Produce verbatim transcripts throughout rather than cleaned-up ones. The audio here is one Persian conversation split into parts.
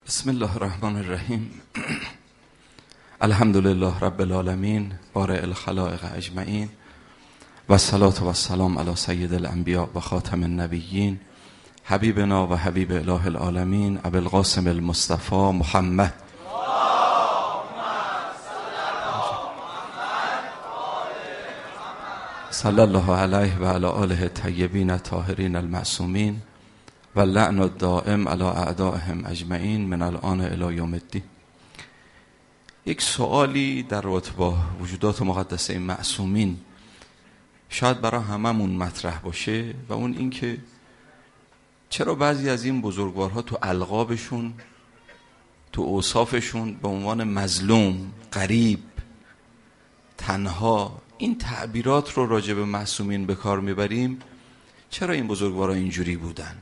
بسم الله الرحمن الرحیم. الحمد لله رب العالمین بارئ الخلائق اجمعین و الصلاة و السلام علی سید الانبیاء و خاتم النبیین حبیبنا و حبیب اله العالمین ابی القاسم المصطفى محمد صلی الله علیه و علی آله الطیبین الطاهرین المعصومین و لعن الدائم علی اعدائهم اجمعین من الان الی یوم الدین. یک سوالی در رابطه با وجودات مقدسه معصومین شاید برای هممون مطرح باشه و اون این که چرا بعضی از این بزرگوارها تو القابشون، تو اوصافشون به عنوان مظلوم، غریب، تنها، این تعبیرات رو راجع به معصومین به کار میبریم؟ چرا این بزرگوارها اینجوری بودن؟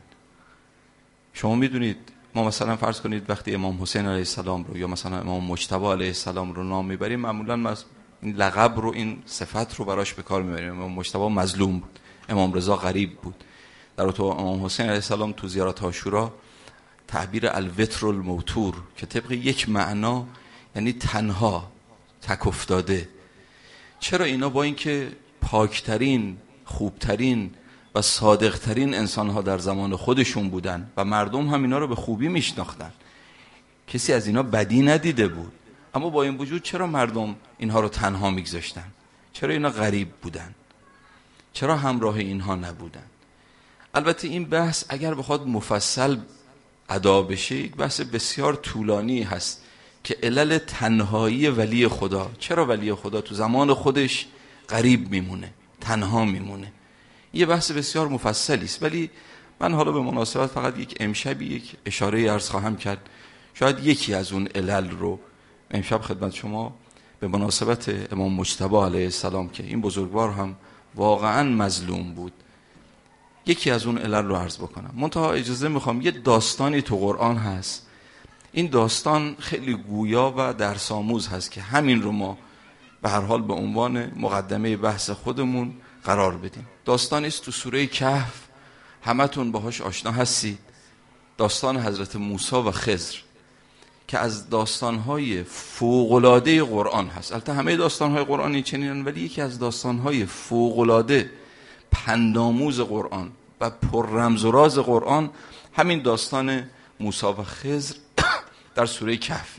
شما میدونید ما مثلا فرض کنید وقتی امام حسین علیه السلام رو یا مثلا امام مجتبی علیه السلام رو نام میبریم، معمولا این لقب رو، این صفت رو براش به کار میبریم. امام مجتبی مظلوم بود، امام رضا غریب بود. در تو امام حسین علیه السلام تو زیارت عاشورا تعبیر الوتر الموتور که طبق یک معنا یعنی تنها، تک افتاده. چرا اینا با اینکه پاکترین، خوبترین و صادقترین انسانها در زمان خودشون بودن و مردم هم اینا رو به خوبی میشناختن، کسی از اینا بدی ندیده بود، اما با این وجود چرا مردم اینها رو تنها میگذاشتن؟ چرا اینا غریب بودن؟ چرا همراه اینها نبودن؟ البته این بحث اگر بخواد مفصل ادا بشه یک بحث بسیار طولانی هست که علل تنهایی ولی خدا، چرا ولی خدا تو زمان خودش غریب میمونه، تنها میمونه، یه بحث بسیار مفصلی است. ولی من حالا به مناسبت فقط یک امشبی یک اشاره عرض خواهم کرد، شاید یکی از اون علل رو امشب خدمت شما به مناسبت امام مجتبی علیه السلام که این بزرگوار هم واقعا مظلوم بود، یکی از اون علل رو عرض بکنم. منتها اجازه میخوام، یه داستانی تو قرآن هست، این داستان خیلی گویا و درس آموز هست که همین رو ما به هر حال به عنوان مقدمه بحث خودمون قرار بدیم. داستانی است تو سوره کهف، همتون باهاش آشنا هستید، داستان حضرت موسی و خضر که از داستانهای فوق‌العاده قرآن هست. البته همه داستانهای قرآن چنینن، ولی یکی از داستانهای فوق‌العاده پندآموز قرآن و پر رمز و راز قرآن همین داستان موسی و خضر در سوره کهف.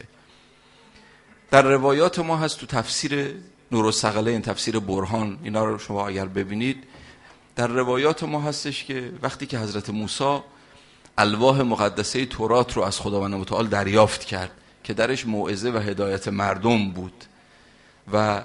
در روایات ما هست، تو تفسیر نورالثقلین، تفسیر برهان، اینا رو شما اگر ببینید در روایات ما هستش که وقتی که حضرت موسی الواح مقدسه تورات رو از خداوند متعال دریافت کرد که درش موعظه و هدایت مردم بود و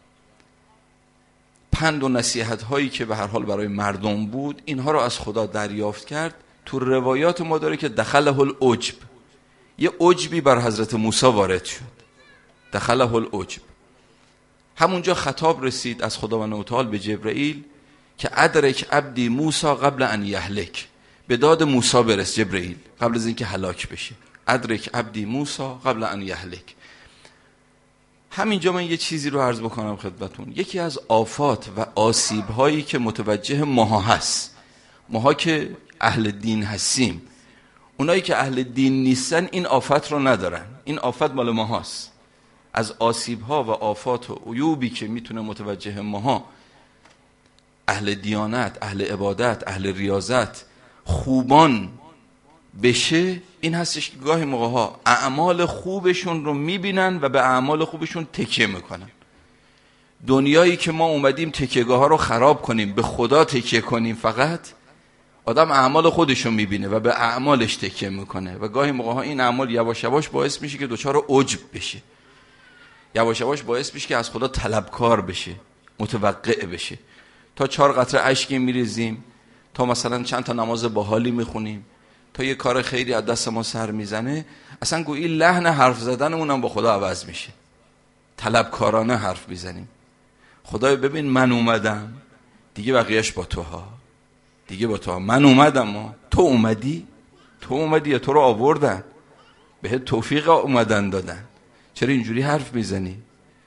پند و نصیحت هایی که به هر حال برای مردم بود، اینها رو از خدا دریافت کرد. تو روایات ما داره که دخله العجب، یه عجبی بر حضرت موسی وارد شد، دخله العجب. همونجا خطاب رسید از خداوند متعال به جبرئیل که ادرک عبدی موسی قبل ان یهلک، به داد موسی برس جبرئیل قبل از اینکه هلاک بشه. ادرک عبدی موسی قبل ان یهلک. همینجا من یه چیزی رو عرض بکنم خدمتون. یکی از آفات و آسیب هایی که متوجه ماها هست، ماها که اهل دین هستیم، اونایی که اهل دین نیستن این آفت رو ندارن، این آفت مال ما هست. از آسیب ها و آفات و عیوبی که میتونه متوجه ماها اهل دیانت، اهل عبادت، اهل ریاضت، خوبان بشه، این هستش که گاهی موقع ها اعمال خوبشون رو میبینن و به اعمال خوبشون تکیه میکنن. دنیایی که ما اومدیم تکیهگاه ها رو خراب کنیم، به خدا تکیه کنیم، فقط آدم اعمال خودشون میبینه و به اعمالش تکیه میکنه و گاهی موقع ها این اعمال یواش یواش باعث میشه که دچار عجب بشه، یواش یواش باعث میشه که از خدا طلبکار بشه، متوقع بشه. تا چهار قطره اشکی میریزیم، تا مثلا چند تا نماز باحالی میخونیم، تا یه کار خیری از دست ما سر میزنه، اصلا گویی لحن حرف زدنمون هم با خدا عوض میشه، طلبکارانه حرف میزنیم. خدای ببین من اومدم دیگه، بقیهش با تو ها، دیگه با تو ها. من اومدم ها. تو اومدی؟ تو اومدی یا تو رو آوردن؟ به توفیق اومدن دادن، چرا اینجوری حرف میزنی؟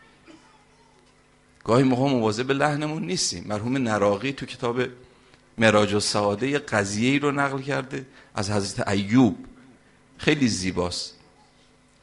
گاهی موقع مواظب به لحنمون نیستیم. مرحوم نراقی تو کتاب معراج السعاده یه قضیه‌ای رو نقل کرده از حضرت ایوب، خیلی زیباست.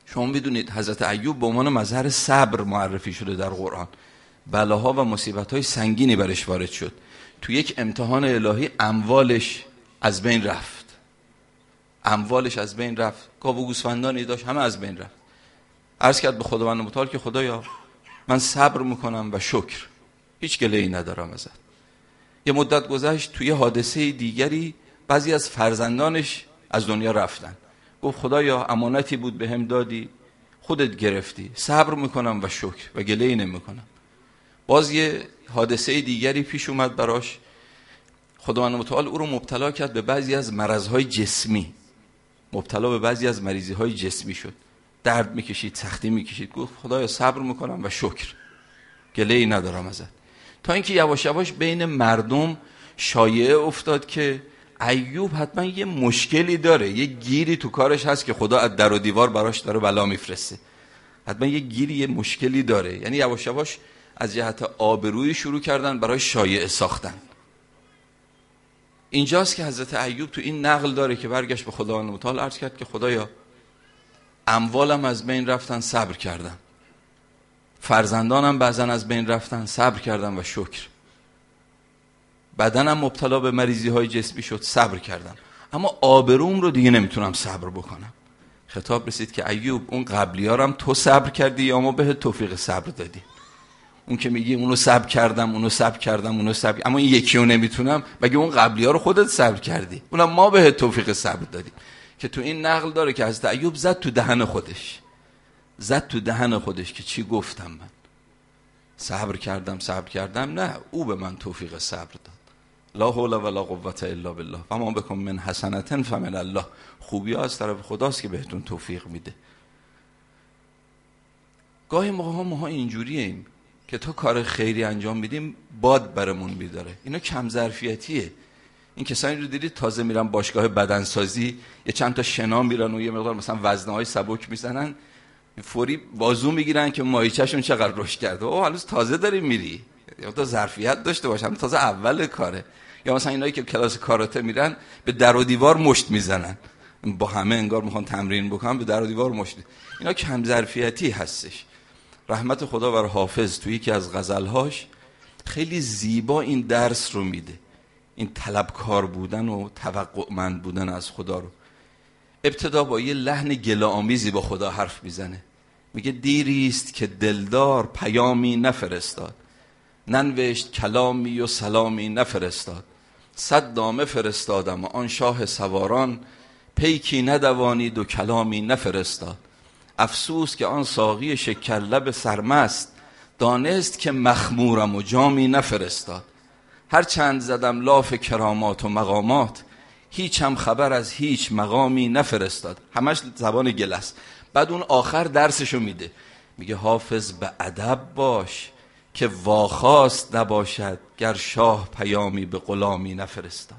شما میدونید حضرت ایوب به عنوان مظهر صبر معرفی شده در قرآن. بلاها و مصیبت‌های سنگینی برش وارد شد. تو یک امتحان الهی اموالش از بین رفت. اموالش از بین رفت. گاو و گوسفندانی داشت، همه از بین رفت. عرض کرد به خداوند متعال که خدایا من صبر میکنم و شکر، هیچ گله‌ای ندارم ازت. یه مدت گذشت، توی حادثه دیگری بعضی از فرزندانش از دنیا رفتن. گفت خدایا امانتی بود به هم دادی، خودت گرفتی، صبر میکنم و شکر و گله‌ای نمیکنم. باز یه حادثه دیگری پیش اومد براش، خداوند متعال او رو مبتلا کرد به بعضی از مرضهای جسمی، مبتلا به بعضی از مریضی‌های جسمی شد، درد میکشید، سختی میکشید. گفت خدایا صبر میکنم و شکر، گله‌ای ندارم ازت. تا اینکه یواش یواش بین مردم شایعه افتاد که ایوب حتما یه مشکلی داره، یه گیری تو کارش هست که خدا از در و دیوار براش داره بلا میفرسته، حتما یه گیری، یه مشکلی داره. یعنی یواش یواش از جهت آبرویی شروع کردن برای شایعه ساختن. اینجاست که حضرت ایوب تو این نقل داره که برگشت به خداوند متعال عرض کرد که خدایا اموالم از بین رفتن، صبر کردم، فرزندانم بعضن از بین رفتن، صبر کردم و شکر، بدنم مبتلا به مریضی های جسمی شد، صبر کردم، اما آبروم رو دیگه نمیتونم صبر بکنم. خطاب رسید که ایوب اون قبلیارم تو صبر کردی یا ما به توفیق صبر دادی؟ اون که میگی اونو صبر کردم، اونو صبر کردم، اونو صبر، اما این یکی رو نمیتونم، مگه اون قبلی‌ها رو خودت صبر کردی؟ اونم ما به توفیق صبر دادیم. که تو این نقل داره که حضرت ایوب زد تو دهن خودش، زد تو دهن خودش که چی گفتم من؟ صبر کردم، صبر کردم، نه، او به من توفیق صبر داد. لا حول ولا قوة الا بالله و ما بکم من حسنة فمن الله. خوبی ها از طرف خداست که بهتون توفیق میده. گاهی موقع ما اینجوریم که تا کار خیری انجام میدیم باد برمون میداره. اینا کم ظرفیتیه. این کسانی رو دیدید تازه میرن باشگاه بدنسازی، یه چند تا شنا میرن و یه مقدار مثلا وزنه‌های سبک میزنن، فوری بازو میگیرن که ماهیچه‌شون چقدر رشد کرده. او هنوز تازه داری میری، یا تا ظرفیت داشته باشن، تازه اول کاره. یا مثلا اینایی که کلاس کاراته میرن به در و دیوار مشت میزنن، با همه انگار میخوان تمرین بکنن، به در و دیوار مشت. اینا کم ظرفیتی هستش. رحمت خدا بر حافظ توی یکی از غزلهاش خیلی زیبا این درس رو میده، این طلبکار بودن و توقعمند بودن از خدا رو. ابتدا با یه لحن گله‌آمیزی با خدا حرف میزنه، میگه دیریست که دلدار پیامی نفرستاد، ننوشت کلامی و سلامی نفرستاد، صد نامه فرستادم و آن شاه سواران، پیکی ندوانید و کلامی نفرستاد. افسوس که آن ساقی شکرلب سرمست، دانست که مخمورم و جامی نفرستاد. هر چند زدم لاف کرامات و مقامات، هیچ هم خبر از هیچ مقامی نفرستاد. همش زبان گل است. بعد اون آخر درسشو میده، میگه حافظ به ادب باش که واخواست نباشد، گر شاه پیامی به غلامی نفرستاد.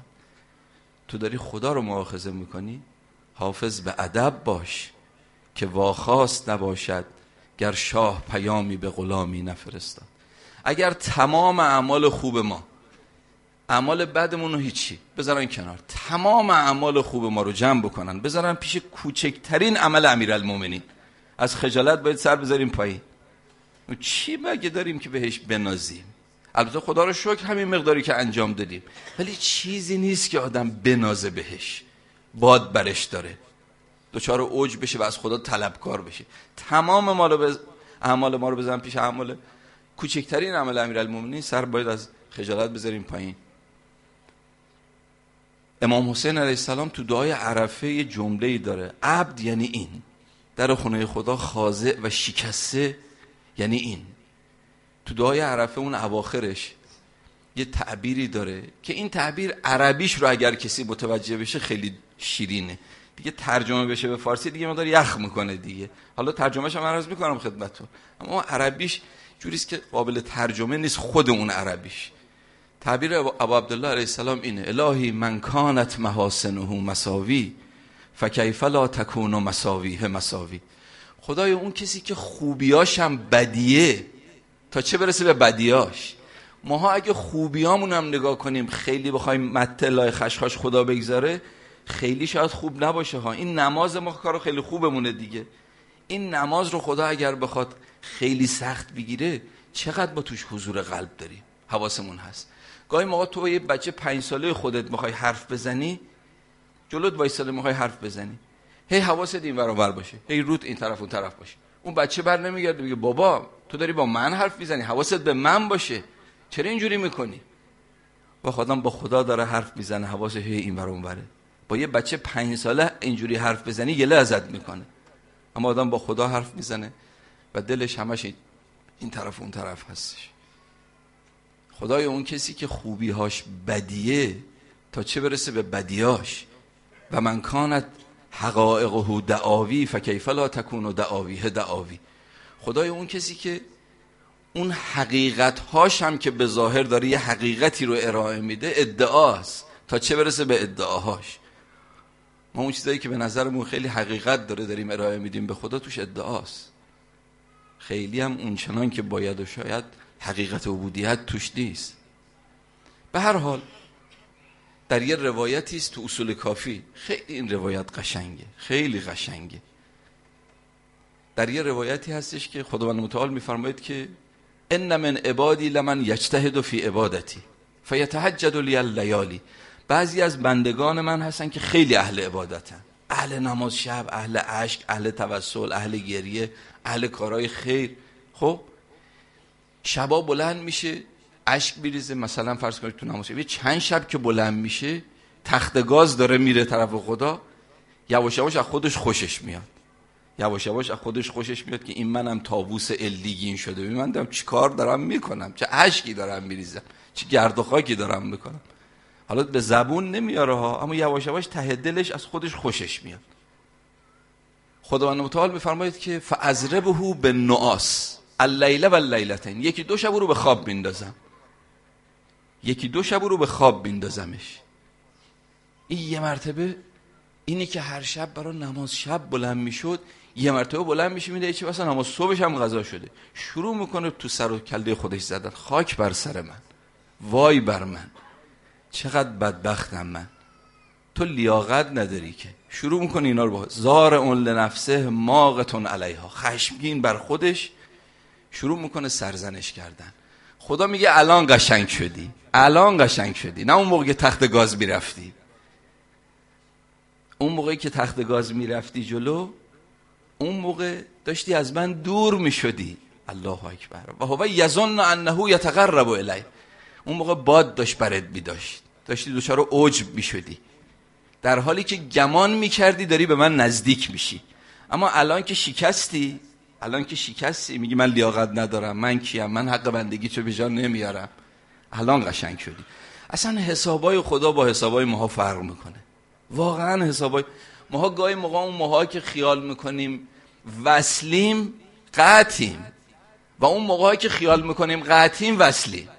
تو داری خدا رو مؤاخذه میکنی؟ حافظ به ادب باش که واخواست نباشد، گر شاه پیامی به غلامی نفرستاد. اگر تمام اعمال خوب ما، اعمال بدمون رو هیچی بذارن کنار، تمام اعمال خوب ما رو جمع بکنن بذارن پیش کوچکترین عمل امیرالمومنین، از خجالت باید سر بذاریم پایین. چی مگه داریم که بهش بنازیم؟ البته خدا رو شکر همین مقداری که انجام دادیم، ولی چیزی نیست که آدم بنازه بهش، باد برش داره، دوچار اوج بشه و از خدا طلبکار بشه. تمام ما رو بز... اعمال ما رو بزنن پیش اعمال کوچکترین عمل امیرالمومنین، سر باید از خجالت بذاریم پایین. امام حسین علیه السلام تو دعای عرفه یه جمله‌ای داره، عبد یعنی این، در خونه خدا خاضع و شکسته یعنی این. تو دعای عرفه اون اواخرش یه تعبیری داره که این تعبیر عربیش رو اگر کسی متوجه بشه خیلی شیرینه، دیگه ترجمه بشه به فارسی دیگه مقدار یخ میکنه دیگه. حالا ترجمهش هم عرض میکنم خدمتتون، اما عربیش جوریست که قابل ترجمه نیست خود اون عربیش. تعبیر ابا عبدالله علیه السلام اینه: الهی من کانت محاسنه مساوی فکیف لا تکون مساویه مساوی. خدای اون کسی که خوبیاش هم بدیه، تا چه برسه به بدیاش. ماها اگه خوبیامون هم نگاه کنیم خیلی بخوایم متلای خشخاش خدا بگذاره، خیلی شاید خوب نباشه ها. این نماز ما کارو خیلی خوبمونه دیگه، این نماز رو خدا اگر بخواد خیلی سخت بگیره چقدر با توش حضور قلب داریم، حواسمون هست. گاهی موقع تو با یه بچه پنج ساله خودت میخوای حرف بزنی، جلوت وایساده میخوای حرف بزنی، هی حواست این ور اون ور باشه، هی روت این طرف اون طرف باشه. اون بچه بر نمیگرده میگه بابا تو داری با من حرف میزنی، حواست به من باشه، چرا اینجوری میکنی؟ و خدا با خدا داره حرف میزنه، حواسش هی این ور اون وره. با یه بچه پنج ساله اینجوری حرف بزنی گله ازت میکنه، اما آدم با خدا حرف میزنه و دلش همش این طرف اون طرف هستش. خدای اون کسی که خوبیهاش بدیه تا چه برسه به بدیاش. و من کانت حقائقه دعاوی فکیف لا تکون دعاویه دعاوی. خدای اون کسی که اون حقیقتهاش هم که به ظاهر داره یه حقیقتی رو ارائه میده ادعاست، تا چه برسه به ادعاهاش. ما اون چیزایی که به نظرمون خیلی حقیقت داره داریم ارائه میدیم به خدا، توش ادعاست، خیلی هم اون چنان که باید و شاید حقیقت عبودیت توش نیست. به هر حال در یه روایتی است تو اصول کافی، خیلی این روایت قشنگه، خیلی قشنگه. در یه روایتی هستش که خداوند متعال میفرماید که ان من عبادی لمن یجتهد فی عبادتی فیتهجد لی اللیالی. بعضی از بندگان من هستن که خیلی اهل عبادتن، اهل نماز شب، اهل اشک، اهل توسل، اهل گریه، اهل کارهای خیر. خب شبا بلند میشه اشک میریزه، مثلا فرض کنید تو نماز شب چند شب که بلند میشه تخت گاز داره میره طرف خدا، یواش یواش از خودش خوشش میاد، یواش یواش از خودش خوشش میاد که این منم طاووس علیین شده، من دارم چی کار دارم میکنم، چه اشکی دارم میریزم، چه گرد و خاکی دارم میکنم. حالا به زبون نمیاره ها، اما یواش یواش ته دلش از خودش خوشش میاد. خداوند متعال میفرماید که فاضربه بالنعاس اللیل و اللیلتین، یکی دو شب رو به خواب میندازم، یکی دو شب رو به خواب میندازمش. این یه مرتبه اینی که هر شب برای نماز شب بلند میشد، یه مرتبه بلند میشه میده چه مثلا نماز صبحش هم قضا شده، شروع میکنه تو سر و کله خودش زدن، خاک بر سر من، وای بر من، چقدر بدبختم من، تو لیاقت نداری که. شروع میکنه اینا رو با زار اون لنفسه ماقتون علیها، خشمگین بر خودش شروع میکنه سرزنش کردن. خدا میگه الان قشنگ شدی، الان قشنگ شدی، نه اون موقع که تخت گاز میرفتی. اون موقعی که تخت گاز میرفتی جلو، اون موقع داشتی از من دور میشدی. الله اکبر. و هو یظن انه یتقرب الی، اون موقع باد داشت برات میداشت، داشتی دچار عجب میشدی، در حالی که گمان میکردی داری به من نزدیک میشی. اما الان که شکستی، الان که شکستی میگی من لیاقت ندارم، من کیم، من حق بندگی چو به جا نمیارم، الان قشنگ شدی. اصلا حسابای خدا با حسابای ماها فرق میکنه، واقعا حسابای ماها گاهی موقع اون ماها که خیال میکنیم وصلیم قطعیم، و اون موقعی که خیال میکنیم قطعیم وصلیم.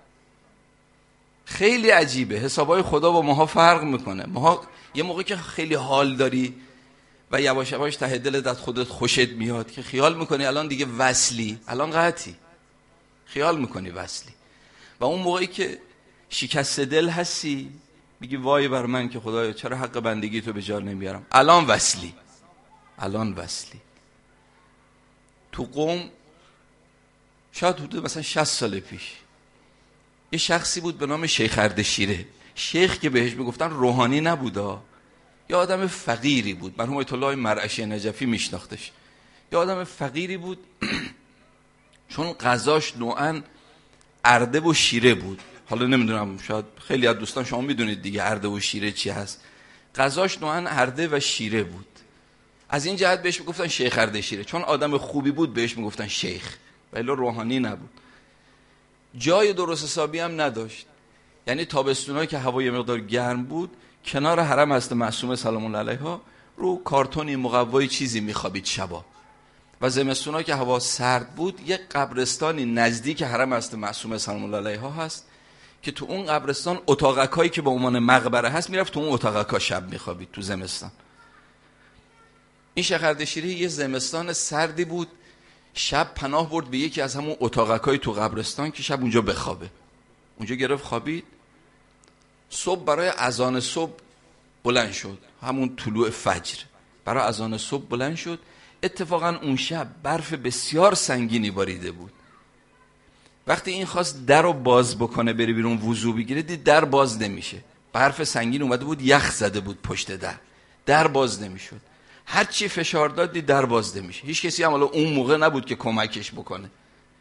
خیلی عجیبه، حسابای خدا با ماها فرق میکنه. ماها یه موقعی که خیلی حال داری و یواش یواش ته دلت از خودت خوشت میاد که خیال میکنی الان دیگه وصلی، الان قطعی خیال میکنی وصلی. و اون موقعی که شکست دل هستی میگی وای بر من که خدایا چرا حق بندگی تو به جا نمیارم، الان وصلی، الان وصلی. تو قم شاید حدود مثلا شصت سال پیش یه شخصی بود به نام شیخ اردشیره. شیخ که بهش میگفتن روحانی نبودا، یه آدم فقیری بود، مرحوم آیت الله مرعشی نجفی میشناختش. یه آدم فقیری بود چون غذاش نوعا ارده و شیره بود. حالا نمیدونم شاید خیلی از دوستان شما میدونید دیگه ارده و شیره چی هست. غذاش نوعا ارده و شیره بود، از این جهت بهش میگفتن شیخ اردشیره، چون آدم خوبی بود بهش میگفتن شیخ، ولی روحانی نبود. جای درست حسابی هم نداشت، یعنی تابستونایی که هوای مقدار گرم بود کنار حرم حضرت معصومه سلام الله علیها رو کارتونی مقوایی چیزی میخوابید شبا، و زمستونایی که هوا سرد بود یک قبرستانی نزدیک حرم حضرت معصومه سلام الله علیها هست که تو اون قبرستان اتاقکایی که به عنوان مقبره هست میرفت تو اون اتاقکا شب میخوابید تو زمستان. این شیخ اردشیری یه زمستان سردی بود، شب پناه برد به یکی از همون اتاقکای تو قبرستان که شب اونجا بخوابه. اونجا گرفت خوابید. صبح برای اذان صبح بلند شد، همون طلوع فجر برای اذان صبح بلند شد، اتفاقا اون شب برف بسیار سنگینی باریده بود. وقتی این خواست در رو باز بکنه بره بیرون وضو بگیره، دید در باز نمیشه. برف سنگین اومده بود، یخ زده بود پشت در، در باز نمیشد. هر چی فشار داد دید در باز نمیشه. هیچ کسی هم اون موقع نبود که کمکش بکنه.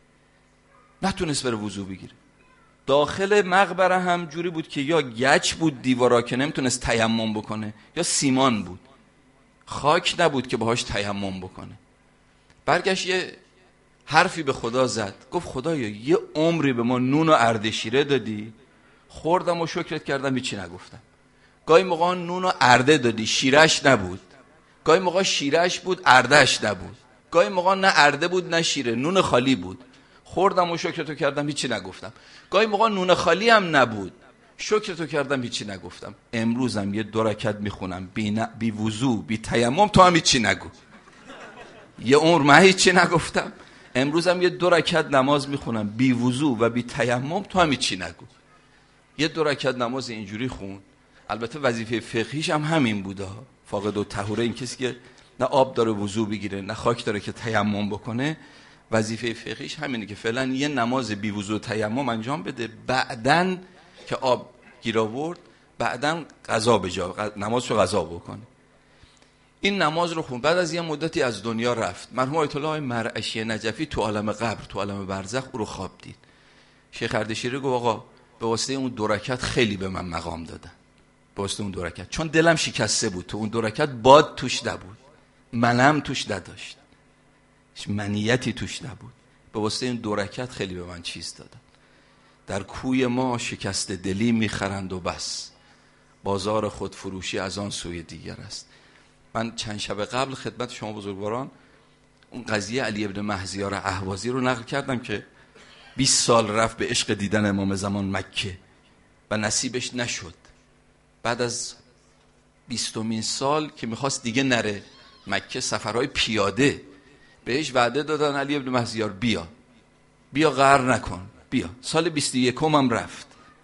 نتونست بره وضو بگیره. داخل مقبره هم جوری بود که یا گچ بود دیوارا که نمیتونست تیمم بکنه، یا سیمان بود، خاک نبود که باهاش تیمم بکنه. برگشت یه حرفی به خدا زد، گفت خدایا یه عمری به ما نون و اردشیره دادی، خوردم و شکرت کردم، هیچی نگفتم. گاهی موقع نون و ارده دادی، شیرش نبود. گاهی موقع شیرش بود، اردهش نبود. گاهی موقع نه ارده بود نه شیره، نون خالی بود. خوردم و شکرتو کردم، هیچی نگفتم. گاهی موقع نون خالی هم نبود، شکرتو کردم، هیچی نگفتم. امروزم یه دو رکعت میخونم بی, ن... بی وضو بی تیمم، تو هم هیچی نگو. یه عمر من هیچی نگفتم، امروزم یه دو رکعت نماز میخونم بی وضو و بی تیمم، تو هم هیچی نگو. یه دو رکعت نماز اینجوری خون. البته وظیفه فقهیش هم همین بوده، فاقد الطهوره، این کسی که نه آب داره وضو بگیره نه خاک داره که تیمم بکنه، وظیفه فقهیش همینه که فعلا یه نماز بی وضو تیمم انجام بده، بعدن که آب گیر آورد بعدن قضا بجا نمازشو قضا بکنه. این نماز رو خون. بعد از یه مدتی از دنیا رفت. مرحوم آیت الله مرعشی نجفی تو عالم قبر، تو عالم برزخ او رو خواب دید. شیخ اردشیری گفت آقا به واسطه اون دو رکعت خیلی به من مقام دادن، به واسطه اون دو رکعت، چون دلم شکسته بود، تو اون دو رکعت باد توش نبود، منم توش نداشت، هیچ منیتی توش نبود، به واسطه این دو رکعت خیلی به من چیز دادن. در کوی ما شکست دلی میخرند و بس، بازار خودفروشی از آن سوی دیگر است. من چند شب قبل خدمت شما بزرگواران اون قضیه علی ابن مهزیار اهوازی رو نقل کردم که بیست سال رفت به عشق دیدن امام زمان مکه و نصیبش نشد. بعد از بیستمین سال که میخواست دیگه نره مکه، سفرهای پیاده، بهش وعده دادن علی ابن مهزیار بیا بیا غر نکن بیا. سال بیست و یکم هم رفت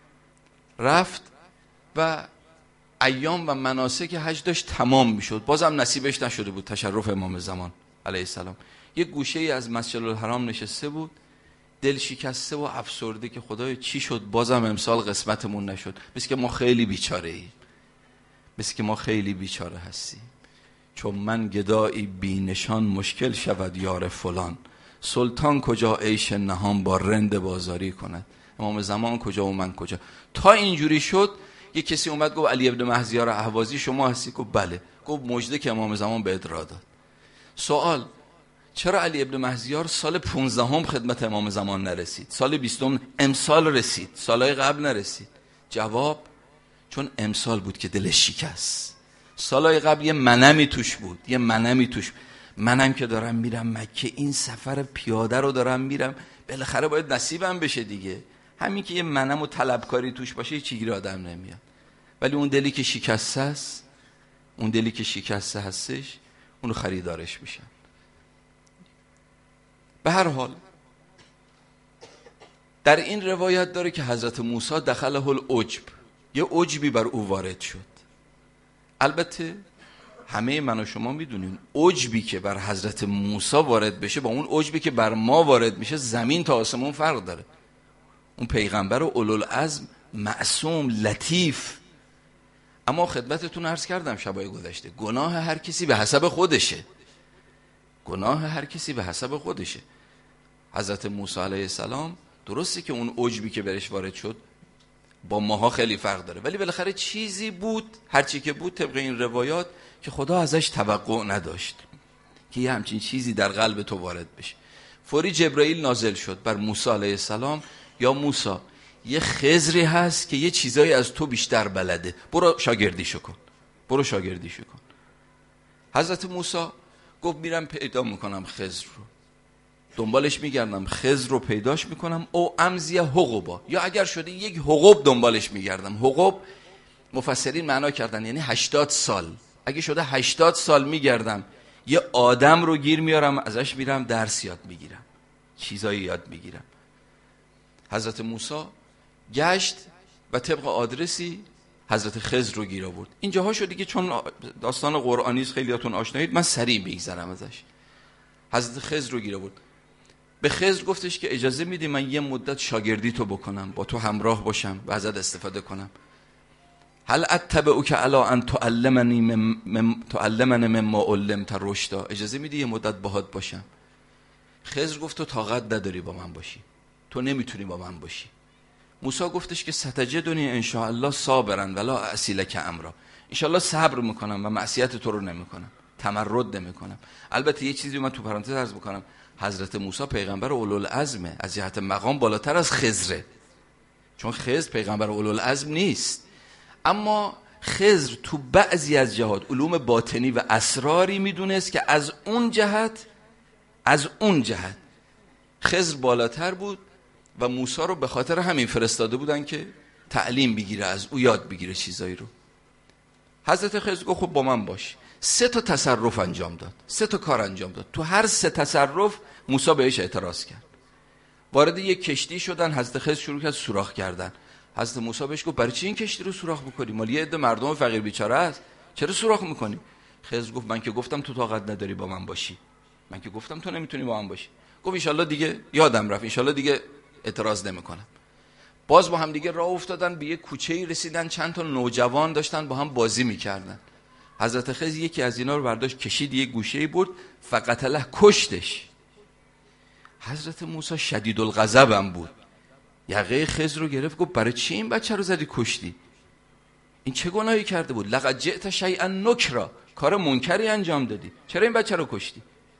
رفت و ایام و مناسک حج داشت تمام میشد، بازم نصیبش نشده بود تشرف امام زمان علیه السلام. یک گوشه ای از مسجد الحرام نشسته بود، دل شکسته و افسرده که خدای چی شد بازم امسال قسمتمون نشد. مثل که ما خیلی بیچاره ایم، مثل که ما خیلی بیچاره هستیم. چون من گدایی بی نشان، مشکل شود یار فلان. سلطان کجا عیش نهان با رند بازاری کند. امام زمان کجا و من کجا. تا اینجوری شد یه کسی اومد گفت علی ابن مهزیار اهوازی شما هستی؟ گفت بله. گفت مژده که امام زمان بهت را داد. سوال: چرا علی ابن مهزیار سال پونزدهم خدمت امام زمان نرسید، سال بیستم امسال رسید، سالهای قبل نرسید؟ جواب: چون امسال بود که دلش شکست. سالهای قبل یه منمی توش بود، یه منمی توش. منم که دارم میرم مکه، این سفر پیاده رو دارم میرم، بالاخره باید نصیبم بشه دیگه. همین که یه منم و طلبکاری توش باشه هیچ گیر آدم نمیاد. ولی اون دلی که شکسته است، اون دلی که شکسته هستش، اونو خریدارش میشن. به هر حال در این روایت داره که حضرت موسی دخله العجب، یه عجبی بر او وارد شد. البته همه من و شما میدونیم عجبی که بر حضرت موسی وارد بشه با اون عجبی که بر ما وارد میشه زمین تا آسمون فرق داره. اون پیغمبر و اولوالعزم، معصوم، لطیف. اما خدمتتون عرض کردم شبای گذشته، گناه هر کسی به حسب خودشه، گناه هر کسی به حسب خودشه. حضرت موسی علیه السلام درسته که اون عجبی که برش وارد شد با ماها خیلی فرق داره، ولی بالاخره چیزی بود، هرچی که بود طبق این روایات، که خدا ازش توقع نداشت که یه همچین چیزی در قلب تو وارد بشه. فوری جبرائیل نازل شد بر موسی علیه السلام: یا موسی، یه خضری هست که یه چیزایی از تو بیشتر بلده، برو شاگردیشو کن، برو شاگردیشو کن. حضرت موسی گفت میرم پیدا میکنم خضر رو، دنبالش میگردم، خضر رو پیداش میکنم، او امزیه حقوبا، یا اگر شده یک حقوب دنبالش میگردم. حقوب مفسرین معنا کردن یعنی هشتاد سال. اگه شده هشتاد سال میگردم یه آدم رو گیر میارم، ازش میرم درس یاد میگیرم، چیزایی یاد میگیرم. حضرت موسی گشت و طبق آدرسی حضرت خضر رو گیر آورد. اینجاها شدی که چون داستان قرآنی است خیلیاتون آشنایید، من سریع میگذرم ازش. حضرت خضر رو گیر بود. به خضر گفتش که اجازه میدی من یه مدت شاگردی تو بکنم، با تو همراه باشم و ازت استفاده کنم. هل اتبعک علی ان تعلمنی مم تعلمنی مما علمت رشدا، اجازه میدی یه مدت باهات باشم؟ خضر گفت تو طاقت نداری با من باشی، تو نمیتونی با من باشی. موسی گفتش که ستجدنی ان شاء الله صابرا ولا اعصی لک امرا، ان شاء الله صبر میکنم و معصیت تو رو نمیکنم، تمرد نمیکنم. البته یه چیزی من تو پرانتز عرض میکنم، حضرت موسی پیغمبر اولوالعزمه، از جهت مقام بالاتر از خضره، چون خضر پیغمبر اولوالعزم نیست. اما خضر تو بعضی از جهات علوم باطنی و اسراری میدونست که از اون جهت از اون جهت خضر بالاتر بود و موسی رو به خاطر همین فرستاده بودن که تعلیم بگیره، از او یاد بگیره چیزایی رو. حضرت خضر گفت خب با من باش. سه تا تصرف انجام داد، سه تا کار انجام داد. تو هر سه تصرف موسی بهش اعتراض کرد. وارد یک کشتی شدن، حضرت خضر شروع کرد سوراخ کردن. حضرت موسی بهش گفت برای چی این کشتی رو سوراخ می‌کنی؟ مال یه عده مردم فقیر بیچاره است، چرا سوراخ می‌کنی؟ خضر گفت من که گفتم تو طاقت نداری با من باشی، من که گفتم تو نمیتونی با من باشی. گفت ان شاء الله دیگه یادم رفت، ان شاء الله دیگه اعتراض نمی‌کنم. باز با هم دیگه راه افتادن، به یک کوچه‌ای رسیدن، چند تا نوجوان داشتن با هم بازی می‌کردن. حضرت خضر یکی از اینا رو برداشت کشید یه گوشه‌ای برد، فقتله، کشتش. حضرت موسی شدید الغضب هم بود، یقه خضر رو گرفت گفت برای چی این بچه رو زدی کشتی؟ این چه گناهی کرده بود؟ لقد جئت شیئا نکرا، کار منکری انجام دادی، چرا این بچه رو کشتی؟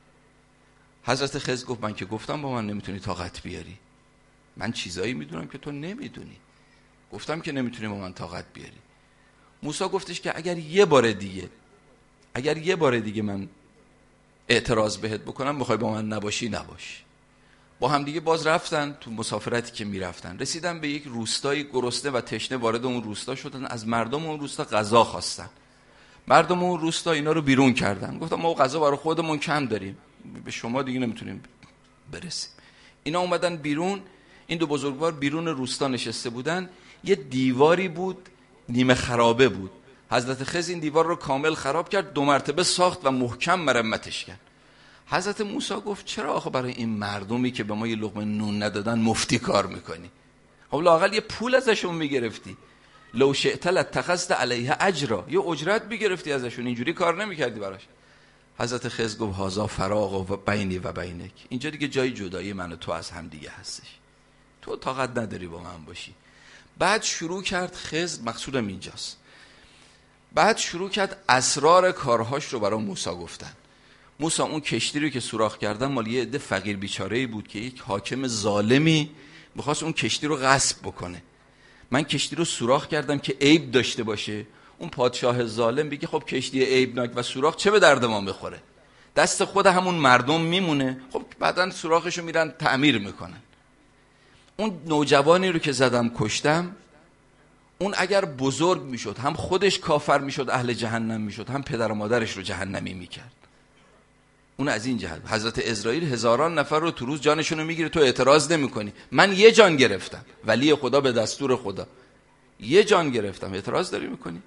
حضرت خضر گفت من که گفتم با من نمیتونی طاقت بیاری، من چیزایی میدونم که تو نمیدونی، گفتم که نمیتونی با من طاقت بیاری. موسی گفتش که اگر یه بار دیگه اگر یه بار دیگه من اعتراض بهت بکنم، بخوای با من نباشی نباش. با هم دیگه باز رفتن تو مسافرتی که میرفتن، رسیدن به یک روستایی، گرسنه و تشنه وارد اون روستا شدن، از مردم اون روستا غذا خواستن. مردم اون روستا اینا رو بیرون کردن، گفتن ما غذا برای خودمون کم داریم، به شما دیگه نمیتونیم برسیم. اینا اومدن بیرون، این دو بزرگوار بیرون روستا نشسته بودن، یه دیواری بود نیمه خرابه بود. حضرت خضر این دیوار رو کامل خراب کرد، دو مرتبه ساخت و محکم مرمتش کرد. حضرت موسی گفت چرا آخه برای این مردمی که به ما یه لقمه نون ندادن مفتی کار میکنی؟ خب لااقل یه پول ازشون میگرفتی، لو شئت لاتخذت علیه اجرا، یه اجرت میگرفتی ازشون، اینجوری کار نمیکردی براش. حضرت خضر گفت هذا فراغ و بینی و بینک، اینجا دیگه جای جدایی من و تو از هم دیگه هستش، تو طاقت نداری با من باشی. بعد شروع کرد خضر، مقصودم اینجاست، بعد شروع کرد اسرار کارهاش رو برای موسی گفتن. موسی اون کشتی رو که سوراخ کردن مال یه عده فقیر بیچاره‌ای بود که یک حاکم ظالمی می‌خواست اون کشتی رو غصب بکنه. من کشتی رو سوراخ کردم که عیب داشته باشه، اون پادشاه ظالم بگه خب کشتی عیبناک و سوراخ چه به درد ما می‌خوره، دست خود همون مردم میمونه، خب بعداً سوراخشو میرن تعمیر میکنن. اون نوجوانی رو که زدم کشتم، اون اگر بزرگ میشد هم خودش کافر میشد، اهل جهنم میشد، هم پدر و مادرش رو جهنمی میکرد. اون از این جهت حضرت اسرائیل هزاران نفر رو تو روز جانشون رو میگیره، تو اعتراض نمیکنی. من یه جان گرفتم، ولی خدا به دستور خدا یه جان گرفتم، اعتراض داری میکنی؟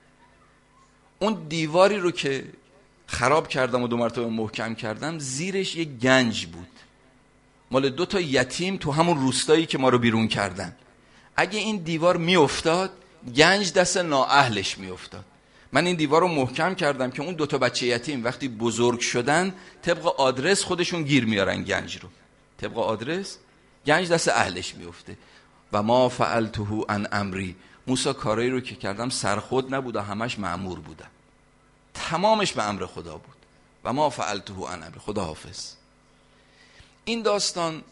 اون دیواری رو که خراب کردم و دو مرتبه محکم کردم، زیرش یه گنج بود مال دو تا یتیم تو همون روستایی که ما رو بیرون کردن. اگه این دیوار میافتاد، گنج دست نااهلش میافتاد. من این دیوار رو محکم کردم که اون دو تا بچه یتیم وقتی بزرگ شدن طبق آدرس خودشون گیر میارن گنج رو، طبق آدرس گنج دست اهلش میفته. و ما فعلته عن امری، موسی کارایی رو که کردم سرخود نبود و همش مأمور بودم، تمامش به امر خدا بود. و ما فعلته عن امری، خدا حافظ. این داستان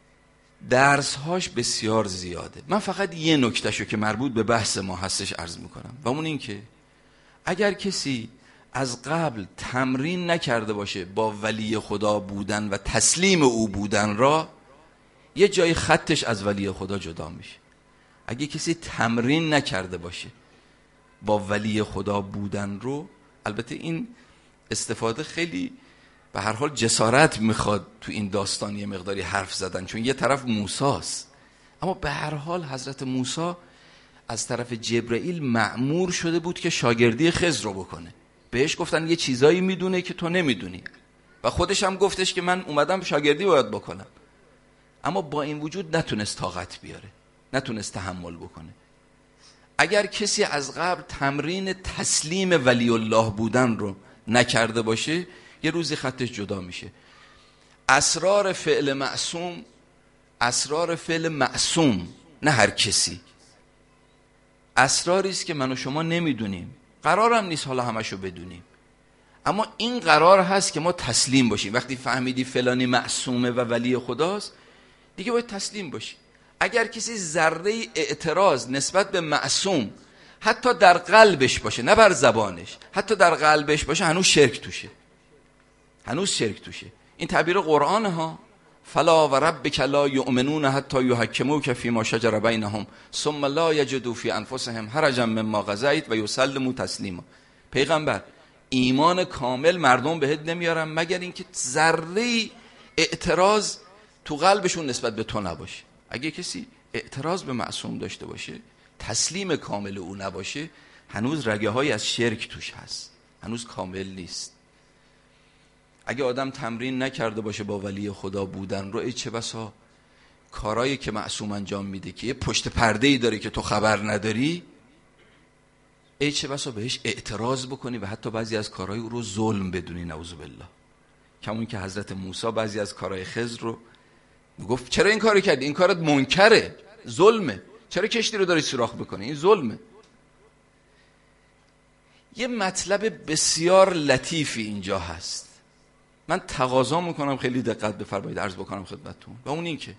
درسهاش بسیار زیاده، من فقط یه نکتهشو که مربوط به بحث ما هستش عرض میکنم، و اون این که اگر کسی از قبل تمرین نکرده باشه با ولی خدا بودن و تسلیم او بودن را، یه جای خطش از ولی خدا جدا میشه. اگه کسی تمرین نکرده باشه با ولی خدا بودن رو، البته این استفاده خیلی به هر حال جسارت میخواد تو این داستان یه مقداری حرف زدن، چون یه طرف موساست، اما به هر حال حضرت موسی از طرف جبرئیل مأمور شده بود که شاگردی خضر رو بکنه. بهش گفتن یه چیزایی میدونه که تو نمیدونی. و خودش هم گفتش که من اومدم شاگردی باید بکنم، اما با این وجود نتونست طاقت بیاره، نتونست تحمل بکنه. اگر کسی از قبل تمرین تسلیم ولی الله بودن رو نکرده باشه، یه روزی خطش جدا میشه. اسرار فعل معصوم، اسرار فعل معصوم، نه هر کسی، اسراری است که من و شما نمیدونیم، قرارم نیست حالا همشو بدونیم، اما این قرار هست که ما تسلیم باشیم. وقتی فهمیدی فلانی معصومه و ولی خداست، دیگه باید تسلیم باشی. اگر کسی ذره اعتراض نسبت به معصوم حتی در قلبش باشه، نه بر زبانش، حتی در قلبش باشه، هنوز شرک توشه، هنوز شرک توشه. این تعبیر قرآن ها، فلا و ربک لا یؤمنون حتی یحکموک فیما شجر بینهم ثم لا یجدوا فی انفسهم حرجا مما قضیت و یسلموا تسلیما. پیغمبر، ایمان کامل مردم بهت نمیارن مگر اینکه ذره اعتراض تو قلبشون نسبت به تو نباشه. اگه کسی اعتراض به معصوم داشته باشه، تسلیم کامل او نباشه، هنوز رگه های از شرک توش هست، هنوز کامل نیست. اگه آدم تمرین نکرده باشه با ولی خدا بودن رو، ای چه بسا کارایی که معصوم انجام میده که یه پشت پرده‌ای داره که تو خبر نداری، ای چه بسا بهش اعتراض بکنی و حتی بعضی از کارهای او رو ظلم بدونی، نعوذ بالله. کمون که حضرت موسی بعضی از کارهای خضر رو گفت چرا این کارو کردی؟ این کارت منکره، ظلمه، چرا کشتی رو داری سوراخ بکنی؟ این ظلمه. یه مطلب بسیار لطیفی اینجا هست، من تقاضا میکنم خیلی دقت بفرمایید، عرض بکنم خدمتتون، و اون این که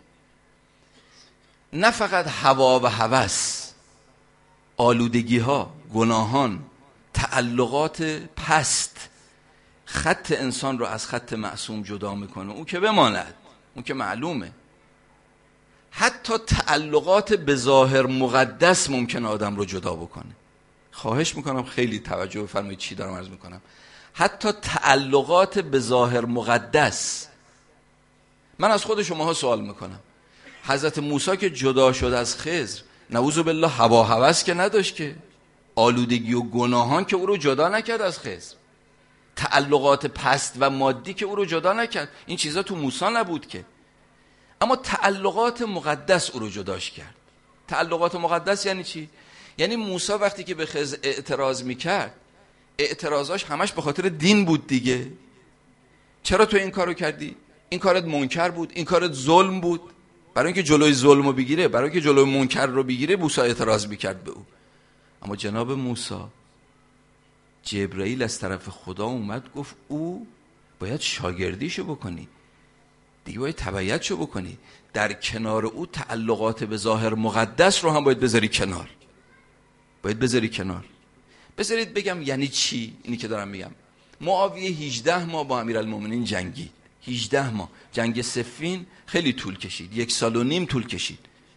نه فقط هوا و هوس، آلودگی ها، گناهان، تعلقات پست خط انسان رو از خط معصوم جدا میکنه، اون که بماند، اون که معلومه. حتی تعلقات به ظاهر مقدس ممکن آدم رو جدا بکنه. خواهش میکنم خیلی توجه بفرمایید چی دارم عرض میکنم. حتی تعلقات به ظاهر مقدس. من از خود شماها سوال میکنم، حضرت موسی که جدا شد از خضر، نعوذ بالله هوا هوس که نداشت که، آلودگی و گناهان که او رو جدا نکرد از خضر، تعلقات پست و مادی که او رو جدا نکرد، این چیزا تو موسی نبود که، اما تعلقات مقدس او رو جداش کرد. تعلقات مقدس یعنی چی؟ یعنی موسی وقتی که به خضر اعتراض میکرد، اعتراضاش همش به خاطر دین بود دیگه. چرا تو این کارو کردی؟ این کارت منکر بود، این کارت ظلم بود. برای اینکه جلوی ظلم رو بگیره، برای اینکه جلوی منکر رو بگیره، موسی اعتراض میکرد به او. اما جناب موسی، جبرئیل از طرف خدا اومد گفت او باید شاگردیشو بکنی، دیگه باید تبعیتشو بکنی، در کنار او تعلقات به ظاهر مقدس رو هم باید بذاری کنار، باید بذاری کنار. بذارید بگم یعنی چی اینی که دارم میگم. معاویه هجده ماه با امیرالمومنین جنگید، هجده ماه. جنگ صفین خیلی طول کشید، یک سال و نیم طول کشید.